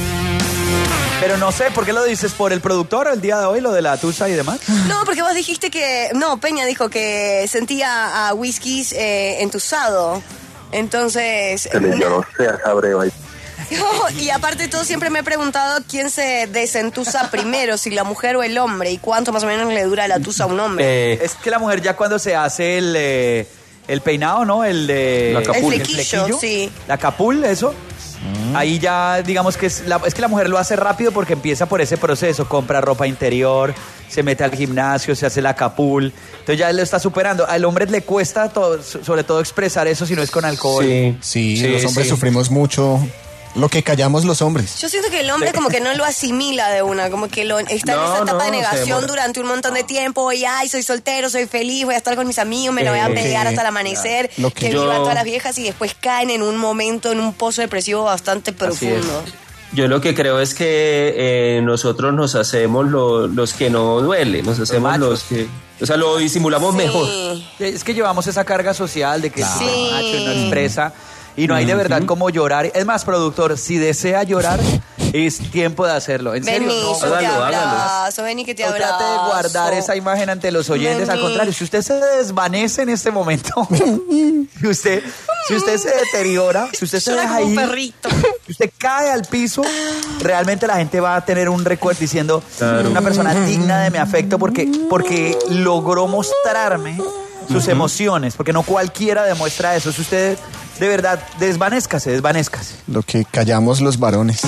Speaker 19: Pero no sé, ¿por qué lo dices? ¿Por el productor el día de hoy, lo de la tusa y demás?
Speaker 20: No, porque vos dijiste que... No, Peña dijo que sentía a whiskies eh, entusado. Entonces...
Speaker 4: Se le lloró, sea sabreo ahí.
Speaker 20: Y aparte de todo, siempre me he preguntado quién se desentusa primero, si la mujer o el hombre, y cuánto más o menos le dura la tusa a un hombre.
Speaker 19: Eh, es que la mujer ya cuando se hace el, eh, el peinado, ¿no? El de...
Speaker 1: La capul.
Speaker 20: El flequillo, sí.
Speaker 19: La capul, eso. Ahí ya, digamos que es, la, es que la mujer lo hace rápido porque empieza por ese proceso, compra ropa interior, se mete al gimnasio, se hace la capul, entonces ya él lo está superando. Al hombre le cuesta todo, sobre todo expresar eso si no es con alcohol.
Speaker 1: Sí,
Speaker 21: Sí,
Speaker 1: Sí,
Speaker 21: los hombres
Speaker 1: sí.
Speaker 21: sufrimos mucho
Speaker 11: Lo que callamos los hombres.
Speaker 20: Yo siento que el hombre como que no lo asimila de una, como que lo, está
Speaker 1: No,
Speaker 20: en esa etapa
Speaker 1: no,
Speaker 20: de negación
Speaker 1: se
Speaker 20: durante un montón de tiempo y ay, soy soltero, soy feliz, voy a estar con mis amigos, me lo voy a
Speaker 1: Eh,
Speaker 20: pegar hasta el amanecer,
Speaker 11: Lo
Speaker 20: que,
Speaker 11: que
Speaker 1: yo-
Speaker 20: vivan todas las viejas y después caen en un momento, en un pozo depresivo bastante profundo.
Speaker 1: Yo lo que creo es que eh, nosotros nos hacemos lo- los que no duele, nos hacemos los, que... O sea, lo disimulamos mejor.
Speaker 19: Es que llevamos esa carga social de que
Speaker 20: Claro.
Speaker 19: es
Speaker 20: Sí.
Speaker 19: macho y no expresa. Y no hay de verdad como llorar. Es más, productor, si desea llorar, es tiempo de hacerlo. En serio,
Speaker 20: Vení,
Speaker 19: no,
Speaker 20: yo te
Speaker 1: hágalo, hágalo.
Speaker 20: abrazo, vení que te
Speaker 19: no
Speaker 20: abrazo.
Speaker 19: trate de guardar esa imagen ante los oyentes. Al
Speaker 20: Vení.
Speaker 19: contrario, si usted se desvanece en este momento, si usted, si usted se deteriora, si usted se
Speaker 20: Llora
Speaker 19: deja
Speaker 20: como un
Speaker 19: ir,
Speaker 20: perrito.
Speaker 19: si usted cae al piso, realmente la gente va a tener un recuerdo diciendo una persona digna de mi afecto porque, porque logró mostrarme sus emociones, porque no cualquiera demuestra eso. Si usted de verdad desvanezcase, desvanezcase.
Speaker 11: Lo que callamos los varones.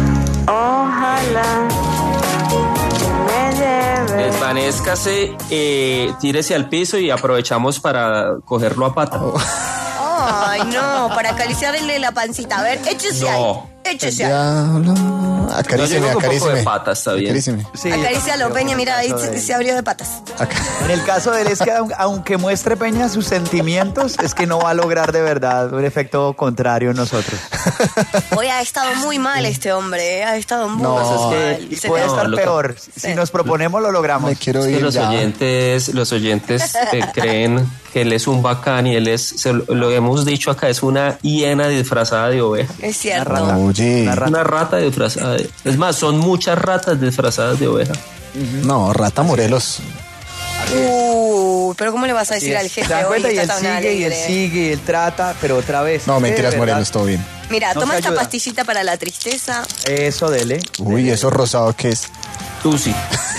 Speaker 22: Ojalá me lleves.
Speaker 1: Desvanézcase, eh, tírese al piso y aprovechamos para cogerlo a pata.
Speaker 20: Ay, no, para acariciarle la pancita. A ver, échese
Speaker 1: No.
Speaker 20: ahí, échese ahí.
Speaker 11: Diablo.
Speaker 1: Yo
Speaker 11: Acaríceme,
Speaker 1: llego con un poco de
Speaker 11: acaríceme.
Speaker 1: pata, está bien.
Speaker 11: Acaríceme.
Speaker 19: Sí,
Speaker 20: Acarícialo,
Speaker 19: yo-
Speaker 20: Peña, mira, ahí
Speaker 19: en el caso
Speaker 20: se,
Speaker 19: de-
Speaker 20: se abrió de patas.
Speaker 11: Acá.
Speaker 19: En el caso de él es que aun- aunque muestre Peña sus sentimientos, es que no va a lograr de verdad un efecto contrario en nosotros.
Speaker 20: Hoy ha estado muy mal este hombre, eh, ha estado muy
Speaker 11: No,
Speaker 20: mal.
Speaker 1: es
Speaker 19: Y
Speaker 20: Se
Speaker 19: puede
Speaker 20: te-
Speaker 19: estar
Speaker 1: lo que-
Speaker 19: peor. Si nos proponemos, lo logramos.
Speaker 11: Me quiero
Speaker 1: Es que
Speaker 11: ir
Speaker 1: los
Speaker 11: ya.
Speaker 1: oyentes, los oyentes eh, creen que él es un bacán y él es, se lo, lo hemos dicho acá, es una hiena disfrazada de oveja.
Speaker 20: Es cierto.
Speaker 11: Oye.
Speaker 19: Una rata.
Speaker 1: Una rata disfrazada de... Es más, son muchas ratas disfrazadas de oveja.
Speaker 11: No, Rata Morelos.
Speaker 20: Uh, pero ¿cómo le vas a decir
Speaker 19: Sí,
Speaker 20: al
Speaker 19: ¿se
Speaker 20: jefe
Speaker 19: dan
Speaker 20: hoy?
Speaker 19: cuenta? Y
Speaker 20: Está
Speaker 19: él
Speaker 20: tan
Speaker 19: sigue, y él
Speaker 20: alegre.
Speaker 19: sigue, y él trata, pero otra vez.
Speaker 11: No,
Speaker 19: Usted,
Speaker 11: mentiras,
Speaker 19: de verdad,
Speaker 11: Morelos, todo bien.
Speaker 20: Mira,
Speaker 19: No
Speaker 20: toma
Speaker 19: se
Speaker 20: esta
Speaker 19: ayuda.
Speaker 20: pastillita para la tristeza.
Speaker 19: Eso, dele.
Speaker 11: Uy, eso rosado que es.
Speaker 1: Tú sí.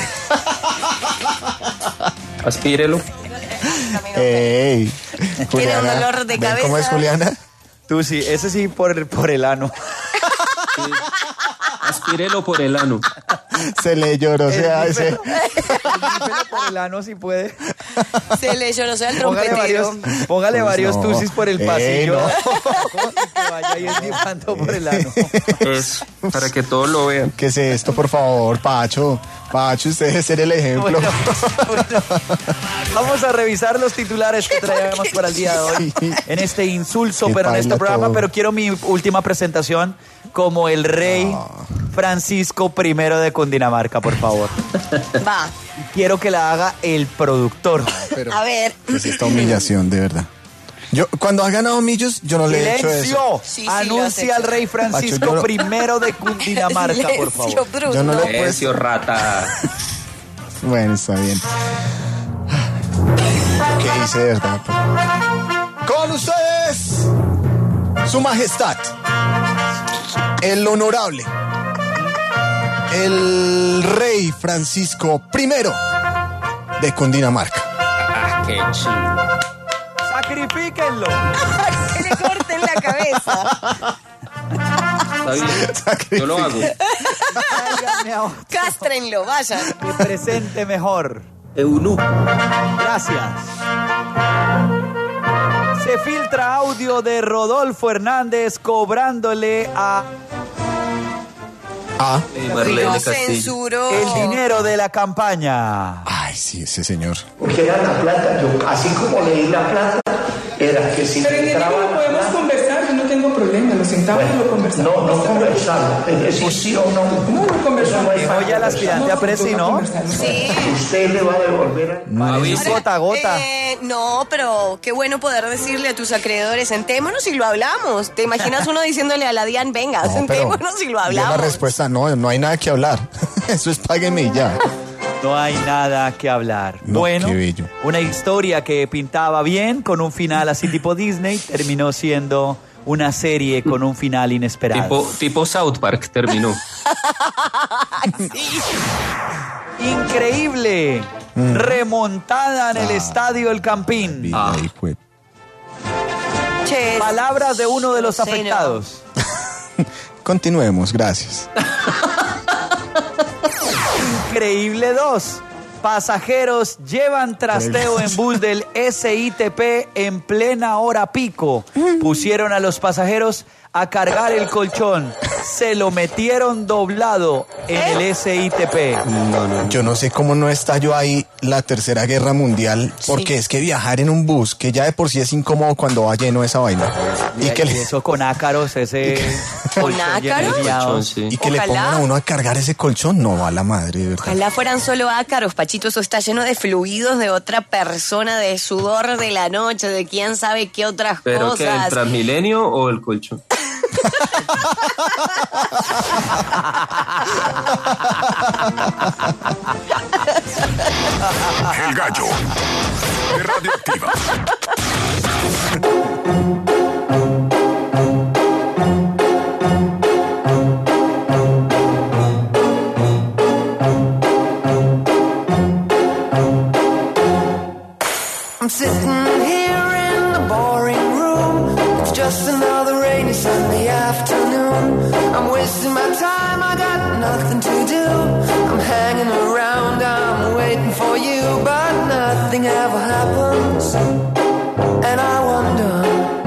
Speaker 1: Aspírelo.
Speaker 11: Ey.
Speaker 20: Tiene un dolor de
Speaker 11: ¿ven ¿Cómo es
Speaker 20: cabeza?
Speaker 11: Juliana?
Speaker 19: Tú sí, ese sí por, por el ano.
Speaker 1: Aspírelo por el ano.
Speaker 11: Se le lloró, o sea, ese.
Speaker 19: Dípelo por el ano si puede.
Speaker 20: Se le lloró, sea el
Speaker 19: Póngale
Speaker 20: trompetero.
Speaker 19: varios, póngale
Speaker 11: Pues
Speaker 19: varios
Speaker 11: no.
Speaker 19: tusis por el
Speaker 11: Eh,
Speaker 19: pasillo.
Speaker 11: no.
Speaker 19: Y que vaya ahí esnifando por el ano.
Speaker 1: Eso, para que todos lo vean.
Speaker 11: ¿Qué es esto, por favor, Pacho? Pacho, usted debe ser el ejemplo.
Speaker 19: Bueno, bueno. Vamos a revisar los titulares que traemos para el día de hoy en este insulso,
Speaker 11: Qué
Speaker 19: pero en este
Speaker 11: paila
Speaker 19: programa.
Speaker 11: todo.
Speaker 19: Pero quiero mi última presentación como el rey Francisco primero de Cundinamarca, por favor.
Speaker 20: Va,
Speaker 19: Quiero que la haga el productor.
Speaker 11: Pero,
Speaker 20: a ver.
Speaker 11: ¿qué es esta humillación, de verdad? Yo, cuando ha ganado Millos, yo no le he hecho eso.
Speaker 19: ¡Silencio!
Speaker 20: Sí, sí, lo has
Speaker 19: Anuncia
Speaker 20: hecho.
Speaker 19: al rey Francisco
Speaker 11: Pacho, yo no-
Speaker 19: primero de Cundinamarca, por
Speaker 20: Silencio,
Speaker 19: favor.
Speaker 20: Bruno.
Speaker 11: Yo no le he puesto.
Speaker 1: Necio, rata.
Speaker 11: Bueno, está bien. ¿Qué hice, de verdad? Con ustedes, su majestad, el honorable, el rey Francisco primero de Cundinamarca.
Speaker 1: Ah, qué chido.
Speaker 19: ¡Sacrifíquenlo!
Speaker 20: Que le corten la cabeza.
Speaker 1: Está bien. Yo lo hago.
Speaker 19: Tráiganme a otro
Speaker 20: Castrenlo, vayan.
Speaker 19: que presente mejor.
Speaker 1: Eunuco.
Speaker 19: Gracias. Se filtra audio de Rodolfo Hernández cobrándole a
Speaker 11: Ah,
Speaker 1: Y Marlene
Speaker 20: Lo
Speaker 1: Castillo.
Speaker 20: censuró.
Speaker 19: el dinero de la campaña.
Speaker 11: ay, sí, ese señor.
Speaker 10: Porque era la plata, yo así como leí la plata, era que si
Speaker 9: Pero en el
Speaker 10: entraba
Speaker 9: libro
Speaker 10: la
Speaker 9: podemos
Speaker 10: plata,
Speaker 9: conversar, yo no tengo problema, lo sentamos y lo conversamos.
Speaker 10: no, no conversarlo, es decir, sí o no.
Speaker 9: No, lo conversamos.
Speaker 19: Dijo ya el aspirante a presi, ¿no?
Speaker 20: Sí.
Speaker 10: Usted le va a devolver a...
Speaker 19: Parece gota a gota.
Speaker 20: Eh, no, pero qué bueno poder decirle a tus acreedores, sentémonos y lo hablamos. ¿Te imaginas uno diciéndole a la Dian, venga,
Speaker 11: No, pero
Speaker 20: sentémonos y lo
Speaker 11: yo la
Speaker 20: hablamos?
Speaker 11: respuesta, no, no hay nada que hablar. Eso es págueme y ya.
Speaker 19: No hay nada que hablar.
Speaker 11: No,
Speaker 19: bueno,
Speaker 11: qué bello.
Speaker 19: una historia que pintaba bien con un final así tipo Disney terminó siendo una serie con un final inesperado.
Speaker 1: Tipo, tipo South Park terminó.
Speaker 19: Increíble.
Speaker 11: Mm.
Speaker 19: Remontada en el
Speaker 11: Ah.
Speaker 19: estadio El Campín.
Speaker 1: Ah.
Speaker 11: Ahí fue.
Speaker 20: Che,
Speaker 19: Palabras de uno de los
Speaker 20: no sé, no.
Speaker 19: afectados.
Speaker 11: Continuemos, gracias.
Speaker 19: Increíble dos. Pasajeros llevan trasteo en bus del S I T P en plena hora pico. Pusieron a los pasajeros a cargar el colchón. Se lo metieron doblado en el S I T P.
Speaker 11: No, no, yo no sé cómo no estalló ahí la Tercera Guerra Mundial, porque sí. Es que viajar en un bus, que ya de por sí es incómodo cuando va lleno esa vaina.
Speaker 19: Y, y que le... eso con ácaros, ese...
Speaker 20: ¿Con ácaros?
Speaker 11: Sí. Y que Ojalá. Le pongan a uno a cargar ese colchón, no va la madre, de verdad.
Speaker 20: Ojalá fueran solo ácaros, Pachito, eso está lleno de fluidos de otra persona, de sudor de la noche, de quién sabe qué otras
Speaker 1: ¿Pero
Speaker 20: cosas.
Speaker 1: ¿Pero qué, el Transmilenio o el colchón?
Speaker 2: El Gallo de Radioactiva.
Speaker 16: I'm sitting here in the boring room. It's just another rainy Sunday afternoon. I'm wasting my time, I got nothing to do. I'm hanging around, I'm waiting for you, but nothing ever happens. And I wonder,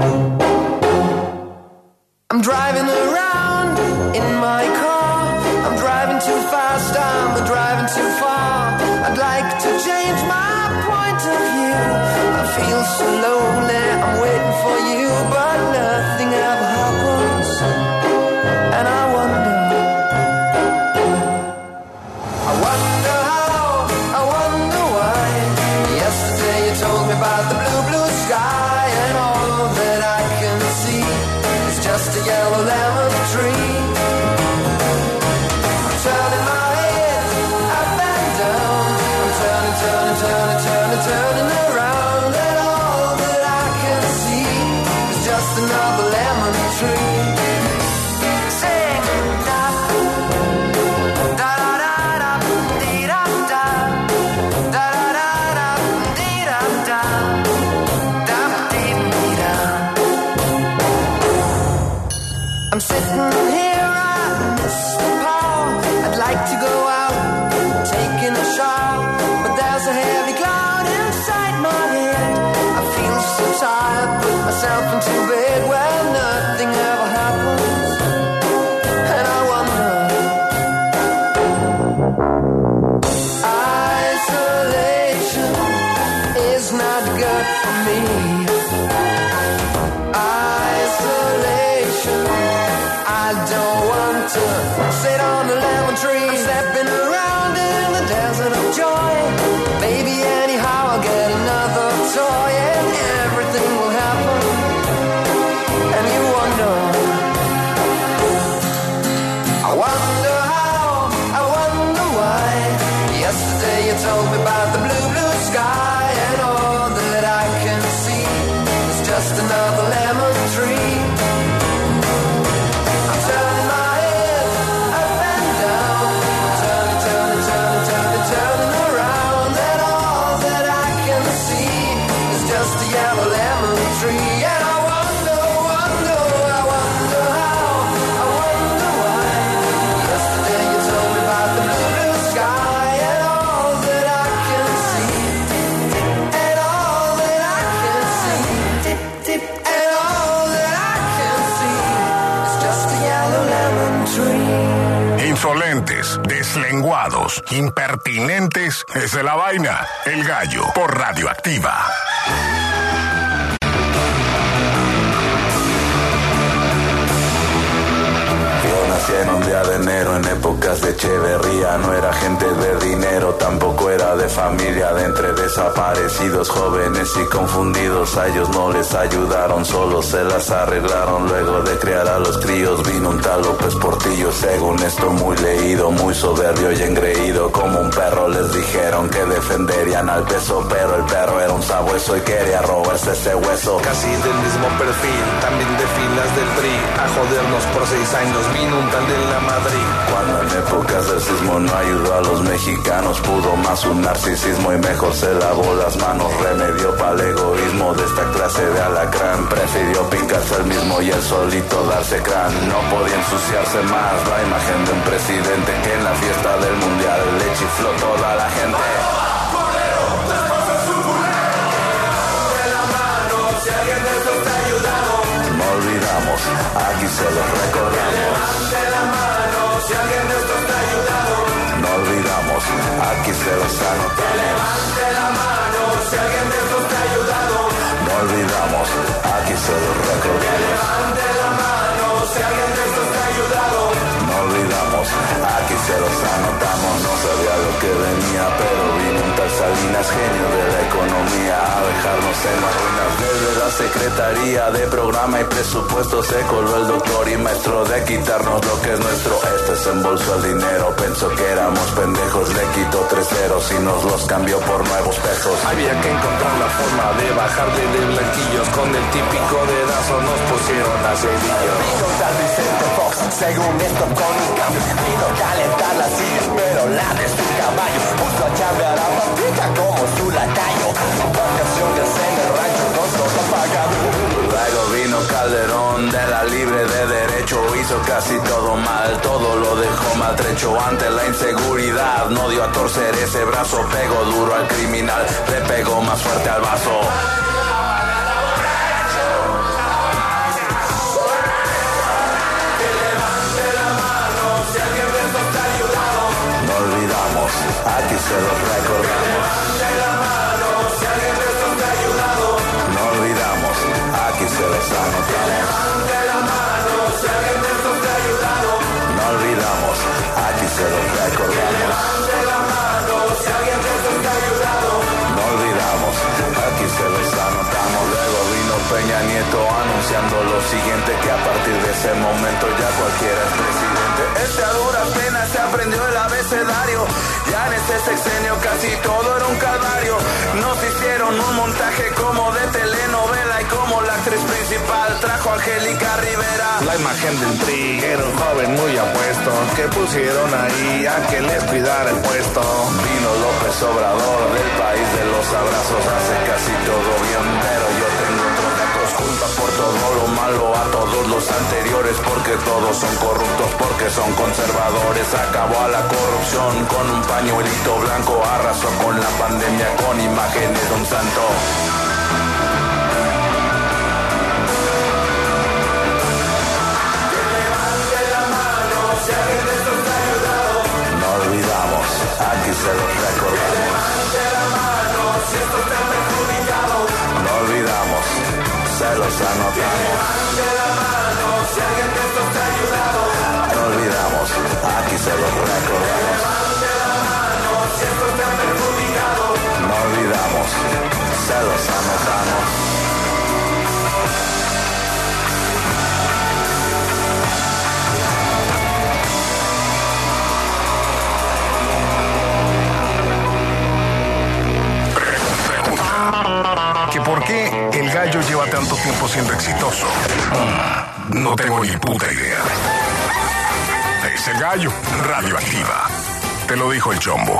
Speaker 16: I'm driving around in my car. I'm driving too fast, I'm driving too far. I'd like to change my point of view. I feel so lonely, I'm waiting for you, but nothing ever happens. And I wonder, I wonder how, I wonder why. Yesterday you told me about the blue, blue sky, and all that I can see is just a yellow lemon tree. I'm turning my head up and down, I'm turning, turning, turning, turning, turning around, and all that I can see is just another lemon tree. I'm sitting here, I miss the power. I'd like to go out, taking a shower, but there's a heavy cloud inside my head. I feel so tired, put myself into bed where nothing ever happens. And I wonder, isolation is not good for me. Isolation, I don't want to sit on a lemon tree. I'm stepping around in the desert of joy. Baby, anyhow, I'll get another toy and everything will happen. And you wonder, I wonder how, I wonder why. Yesterday you told me about the blue, blue sky, and all that I can see is just another lemon tree.
Speaker 2: Insolentes, deslenguados, impertinentes, esa es la vaina. El Gallo, por Radioactiva.
Speaker 7: En un día de enero, en épocas de Echeverría, no era gente de dinero, tampoco era de familia. De entre desaparecidos, jóvenes y confundidos, a ellos no les ayudaron, solo se las arreglaron. Luego de criar a los críos vino un tal López Portillo, según esto muy leído, muy soberbio y engreído. Como un perro les dijeron que defenderían al peso, pero el perro era un sabueso y quería robarse ese hueso.
Speaker 12: Casi del mismo perfil, también de filas del P R I, a jodernos por seis años vino un tal de la Madrid.
Speaker 7: Cuando en épocas del sismo no ayudó a los mexicanos, pudo más un narcisismo y mejor se lavó las manos. Remedio para el egoísmo de esta clase de alacrán, prefirió picarse el mismo y el solito darse crán. No podía ensuciarse más la imagen de un presidente que en la fiesta del mundial le chifló toda la gente. olvidamos, aquí se los recordamos.
Speaker 16: Levante la mano si alguien de esto te ha ayudado.
Speaker 7: No olvidamos, aquí se los anotamos.
Speaker 16: Levante la mano si alguien de esto te ha ayudado.
Speaker 7: No olvidamos, aquí se los recordamos.
Speaker 16: Levante la mano si alguien de esto te ha ayudado.
Speaker 7: No olvidamos, aquí se los anotamos. No sabía lo que venía, pero vino un tal Salinas, genio de la economía, a dejarnos en las ruinas. Desde la Secretaría de Programa y Presupuesto se coló el doctor y maestro de quitarnos lo que es nuestro. Este se embolsó el dinero, pensó que éramos pendejos, le quitó tres ceros y nos los cambió por nuevos pesos.
Speaker 12: Había que encontrar la forma de bajarle de blanquillos. Con el típico dedazo nos pusieron a cedillos.
Speaker 16: Vino tal Vicente Fox, según esto con un cambio. Vino calentar las sillas, pero la de su caballo. Puso a chambear a Patica como su lacayo. Vacaciones en el rancho con todo pagado.
Speaker 7: Luego vino Calderón de la libre de derecho, hizo casi todo mal, todo lo dejó maltrecho. Ante la inseguridad no dio a torcer ese brazo, pegó duro al criminal, le pegó más fuerte al vaso. No olvidamos, aquí se los recordamos. No olvidamos, aquí se los anotamos. No olvidamos, aquí se los recordamos. No olvidamos, aquí se los anotamos. Luego vino Peña Nieto anunciando lo siguiente, que a partir de ese momento ya cualquiera es presidente. Este a duras penas se aprendió el abecedario. Ya en este sexenio casi todo era un calvario. Nos hicieron un montaje como de telenovela y como la actriz principal trajo a Angélica Rivera.
Speaker 12: La imagen del Tri era un joven muy apuesto que pusieron ahí a que les cuidara el puesto.
Speaker 7: Vino López Obrador del país de los abrazos, hace casi todo bien, pero yo tengo otros datos. Culpa por todo lo malo a todos los anteriores, porque todos son corruptos, porque son conservadores. Acabó a la corrupción con un pañuelito blanco, arrasó con la pandemia con imágenes de un santo. No olvidamos, aquí se los recordamos. No olvidamos, se los anotamos. No olvidamos, aquí se los recordamos. No olvidamos, se los anotamos.
Speaker 2: ¿Que por qué el gallo lleva tanto tiempo siendo exitoso? No tengo ni puta idea. Es el gallo, radioactiva. Te lo dijo el Chombo.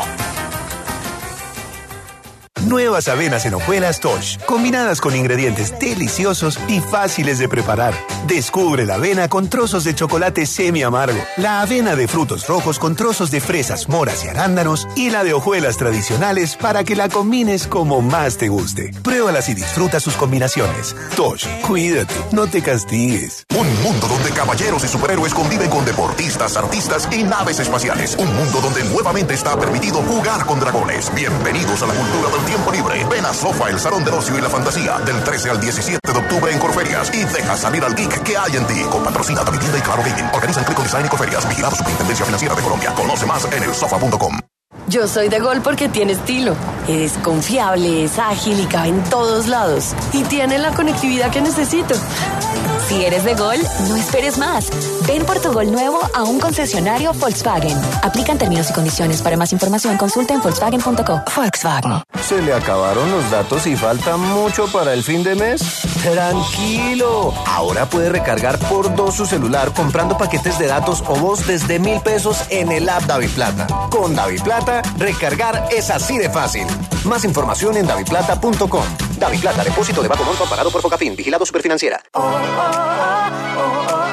Speaker 13: Nuevas avenas en hojuelas Tosh, combinadas con ingredientes deliciosos y fáciles de preparar. Descubre la avena con trozos de chocolate semi amargo, la avena de frutos rojos con trozos de fresas, moras y arándanos, y la de hojuelas tradicionales para que la combines como más te guste. Pruébalas y disfruta sus combinaciones. Tosh, cuídate, no te castigues.
Speaker 14: Un mundo donde caballeros y superhéroes conviven con deportistas, artistas y naves espaciales. Un mundo donde nuevamente está permitido jugar con dragones. Bienvenidos a la cultura del tiempo libre. Ven a Sofa, el salón de ocio y la fantasía, del trece al diecisiete de octubre en Corferias, y deja salir al geek que hay en ti. Con patrocina Davivienda y Claro Gaming. Organizan Click Design y Corferias. Vigilado Superintendencia Financiera de Colombia. Conoce más en el sofa punto com.
Speaker 23: Yo soy de Gol porque tiene estilo. Es confiable, es ágil y cabe en todos lados. Y tiene la conectividad que necesito.
Speaker 24: Si eres de Gol, no esperes más. Ven por tu Gol nuevo a un concesionario Volkswagen. Aplican términos y condiciones. Para más información, consulta en Volkswagen punto co. Volkswagen.
Speaker 25: ¿Se le acabaron los datos y falta mucho para el fin de mes? ¡Tranquilo! Ahora puede recargar por dos su celular comprando paquetes de datos o voz desde mil pesos en el app DaviPlata. Con DaviPlata, recargar es así de fácil. Más información en daviplata punto com. DaviPlata, depósito de bajo monto pagado por Focafin, vigilado Superfinanciera.
Speaker 16: Oh, oh, oh, oh, oh, oh.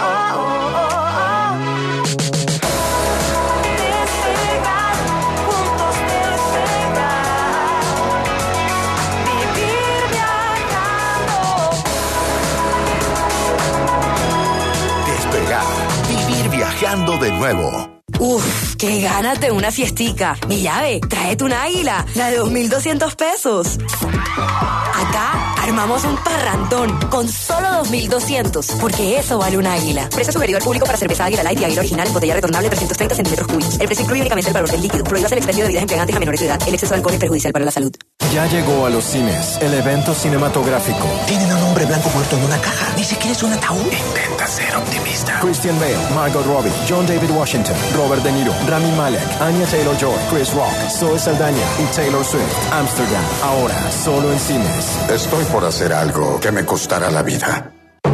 Speaker 14: volando de nuevo.
Speaker 23: Uf, qué ganas de una fiestica. Mi llave, tráete un águila, la de dos mil doscientos pesos. Acá armamos un parrandón con solo dos mil doscientos, porque eso vale un águila. Precio sugerido al público para cerveza Águila Light y Águila Original en botella retornable trescientos treinta centímetros cúbicos. El precio incluye únicamente el valor del líquido. Prohíbas el expendio de bebidas embriagantes a menores de edad. El exceso de alcohol es perjudicial para la salud.
Speaker 3: Ya llegó a los cines el evento cinematográfico.
Speaker 5: Tienen a un hombre blanco muerto en una caja. Ni siquiera es un ataúd. Intenta ser optimista.
Speaker 3: Christian Bale, Margot Robbie, John David Washington, Robert De Niro, Rami Malek, Anya Taylor-Joy, Chris Rock, Zoe Saldaña y Taylor Swift. Amsterdam, ahora solo en cines.
Speaker 14: Estoy por hacer algo que me costará la vida.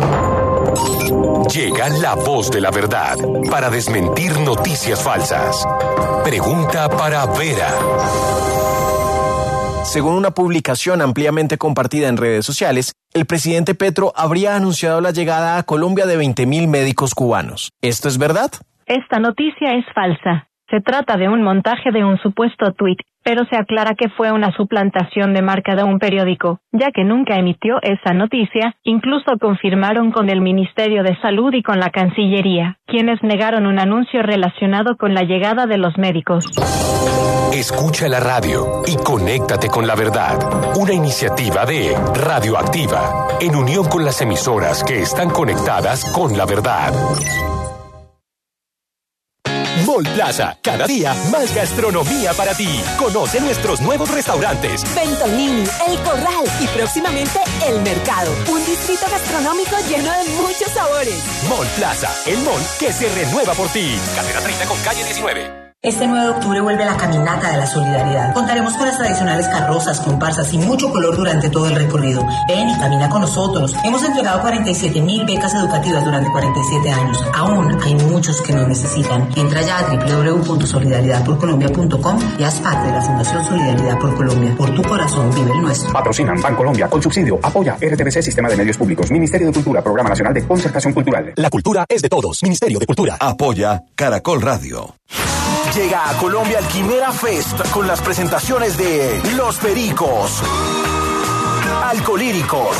Speaker 15: Llega la voz de la verdad para desmentir noticias falsas. Pregunta para Vera.
Speaker 25: Según una publicación ampliamente compartida en redes sociales, el presidente Petro habría anunciado la llegada a Colombia de veinte mil médicos cubanos. ¿Esto es verdad?
Speaker 17: Esta noticia es falsa. Se trata de un montaje de un supuesto tuit, pero se aclara que fue una suplantación de marca de un periódico, ya que nunca emitió esa noticia. Incluso confirmaron con el Ministerio de Salud y con la Cancillería, quienes negaron un anuncio relacionado con la llegada de los médicos.
Speaker 15: Escucha la radio y conéctate con la verdad. Una iniciativa de Radioactiva, en unión con las emisoras que están conectadas con la verdad. Mall Plaza, cada día más gastronomía para ti. Conoce nuestros nuevos restaurantes.
Speaker 23: Bentonini, El Corral y próximamente El Mercado. Un distrito gastronómico lleno de muchos sabores.
Speaker 15: Mall Plaza, el mall que se renueva por ti. Carrera treinta con calle diecinueve.
Speaker 18: Este nueve de octubre vuelve la Caminata de la Solidaridad. Contaremos con las tradicionales carrozas, comparsas y mucho color durante todo el recorrido. Ven y camina con nosotros. Hemos entregado cuarenta y siete mil becas educativas durante cuarenta y siete años. Aún hay muchos que nos necesitan. Entra ya a doble u doble u doble u punto solidaridad por colombia punto com y haz parte de la Fundación Solidaridad por Colombia. Por tu corazón vive el nuestro.
Speaker 26: Patrocinan Bancolombia con subsidio. Apoya R T V C Sistema de Medios Públicos. Ministerio de Cultura, Programa Nacional de Concertación Cultural.
Speaker 15: La cultura es de todos. Ministerio de Cultura.
Speaker 14: Apoya Caracol Radio.
Speaker 5: Llega a Colombia el Quimera Fest con las presentaciones de Los Pericos, Alcolíricos,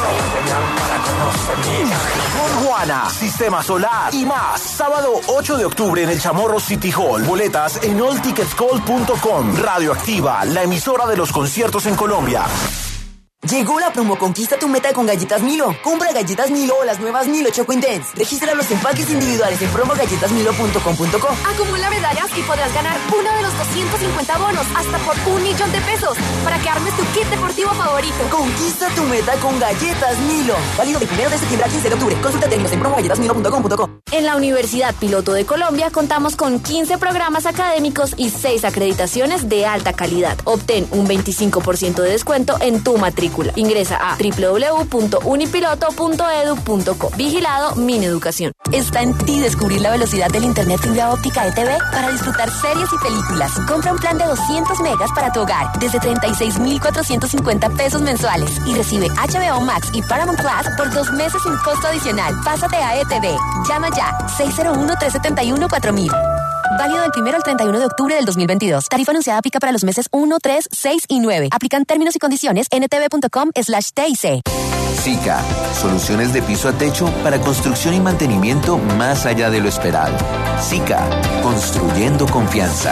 Speaker 5: Con Juana, Sistema Solar y más. Sábado ocho de octubre en el Chamorro City Hall. Boletas en all tickets gold punto com. Radioactiva, la emisora de los conciertos en Colombia.
Speaker 23: Llegó la promo Conquista tu meta con Galletas Milo. Compra Galletas Milo o las nuevas Milo Choco Intense. Registra los empaques individuales en promo galletas milo punto com punto co.
Speaker 27: Acumula medallas y podrás ganar uno de los doscientos cincuenta bonos hasta por un millón de pesos para que armes tu kit deportivo favorito.
Speaker 23: Conquista tu meta con Galletas Milo. Válido del primero de septiembre al quince de octubre. Consulta términos en promo galletas milo punto com punto co.
Speaker 24: En la Universidad Piloto de Colombia contamos con quince programas académicos y seis acreditaciones de alta calidad. Obtén un veinticinco por ciento de descuento en tu matrícula. Ingresa a doble u doble u doble u punto unipiloto punto edu punto co. Vigilado Mineducación.
Speaker 23: Está en ti descubrir la velocidad del internet fibra óptica E T V para disfrutar series y películas. Compra un plan de doscientos megas para tu hogar desde treinta y seis mil cuatrocientos cincuenta pesos mensuales y recibe H B O Max y Paramount Plus por dos meses sin costo adicional. Pásate a E T V. Llama ya seis cero uno, tres siete uno, cuatro mil. Válido del primero al treinta y uno de octubre del dos mil veintidós. Tarifa anunciada aplica para los meses uno, tres, seis y nueve. Aplican términos y condiciones en n t v punto com slash t i c.
Speaker 28: SICA, soluciones de piso a techo para construcción y mantenimiento más allá de lo esperado. SICA, construyendo confianza.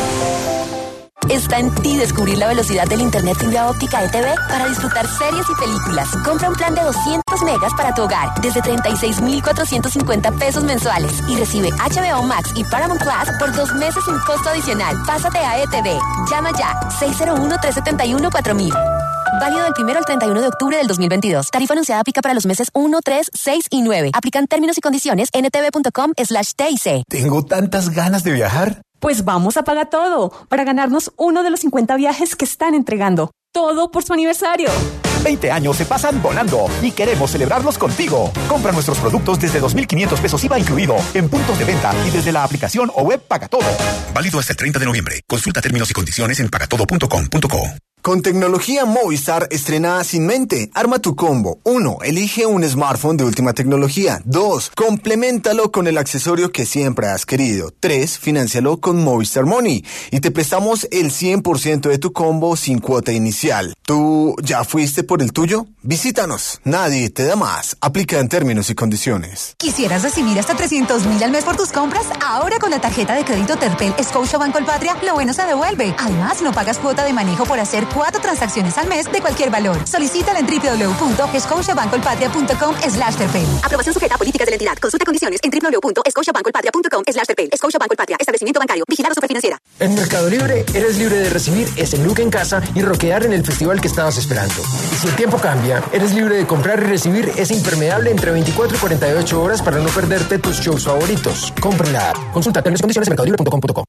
Speaker 23: Está en ti descubrir la velocidad del internet fibra óptica E T V para disfrutar series y películas. Compra un plan de doscientos megas para tu hogar desde treinta y seis mil cuatrocientos cincuenta pesos mensuales y recibe H B O Max y Paramount Plus por dos meses sin costo adicional. Pásate a E T V. Llama ya seis cero uno, tres siete uno, cuatro mil. Válido del primero al treinta y uno de octubre del dos mil veintidós. Tarifa anunciada aplica para los meses uno, tres, seis y nueve. Aplican términos y condiciones en n t v punto com slash t i c.
Speaker 5: Tengo tantas ganas de viajar.
Speaker 29: Pues vamos a Paga Todo para ganarnos uno de los cincuenta viajes que están entregando. Todo por su aniversario.
Speaker 5: veinte años se pasan volando y queremos celebrarlos contigo. Compra nuestros productos desde dos mil quinientos pesos I V A incluido en puntos de venta y desde la aplicación o web Paga Todo.
Speaker 14: Válido hasta el treinta de noviembre. Consulta términos y condiciones en pagatodo punto com punto co.
Speaker 4: Con tecnología Movistar estrenada sin mente, arma tu combo. uno. Elige un smartphone de última tecnología. dos. Compleméntalo con el accesorio que siempre has querido. tres. Financialo con Movistar Money y te prestamos el cien por ciento de tu combo sin cuota inicial. ¿Tú ya fuiste por el tuyo? Visítanos. Nadie te da más. Aplica en términos y condiciones.
Speaker 6: ¿Quisieras recibir hasta trescientos mil al mes por tus compras? Ahora con la tarjeta de crédito Terpel Scotiabank Colpatria, lo bueno se devuelve. Además, no pagas cuota de manejo por hacer cuatro transacciones al mes de cualquier valor. Solicítala en doble u doble u doble u punto scotiabankcolpatria punto com slash terpel.
Speaker 23: Aprobación sujeta a políticas de la entidad. Consulta condiciones en doble u doble u doble u punto scotiabankcolpatria punto com slash terpel. Scotiabank Colpatria, establecimiento bancario, vigilado superfinanciera.
Speaker 8: En Mercado Libre, eres libre de recibir ese look en casa y rockear en el festival que estabas esperando. Y si el tiempo cambia, eres libre de comprar y recibir ese impermeable entre veinticuatro y cuarenta y ocho horas para no perderte tus shows favoritos. Compra la app. Consulta términos y condiciones en mercado libre punto com punto co.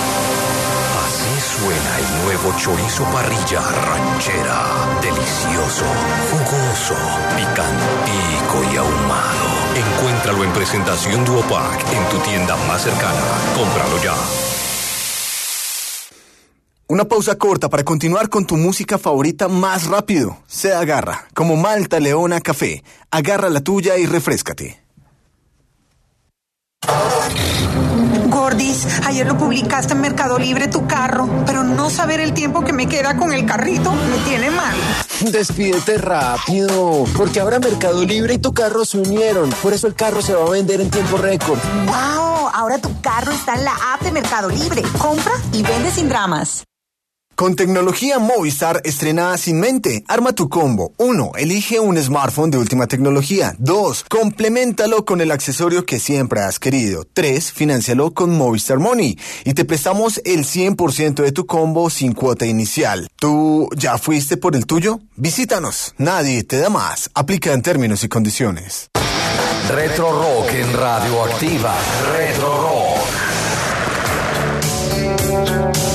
Speaker 15: Suena el nuevo chorizo parrilla ranchera. Delicioso, jugoso, picantico y ahumado. Encuéntralo en presentación Duopac en tu tienda más cercana. Cómpralo ya.
Speaker 4: Una pausa corta para continuar con tu música favorita más rápido. Se agarra, como Malta Leona Café. Agarra la tuya y refréscate.
Speaker 9: Gordis, ayer lo publicaste en Mercado Libre tu carro, pero no saber el tiempo que me queda con el carrito me tiene mal.
Speaker 8: Despídete rápido, porque ahora Mercado Libre y tu carro se unieron. Por eso el carro se va a vender en tiempo récord.
Speaker 9: ¡Wow! Ahora tu carro está en la app de Mercado Libre. Compra y vende sin dramas.
Speaker 4: Con tecnología Movistar estrenada sin mente, arma tu combo. uno. Elige un smartphone de última tecnología. dos. Compleméntalo con el accesorio que siempre has querido. tres. Financialo con Movistar Money y te prestamos el cien por ciento de tu combo sin cuota inicial. ¿Tú ya fuiste por el tuyo? Visítanos. Nadie te da más. Aplica en términos y condiciones.
Speaker 28: Retro Rock en Radioactiva. Retro Rock.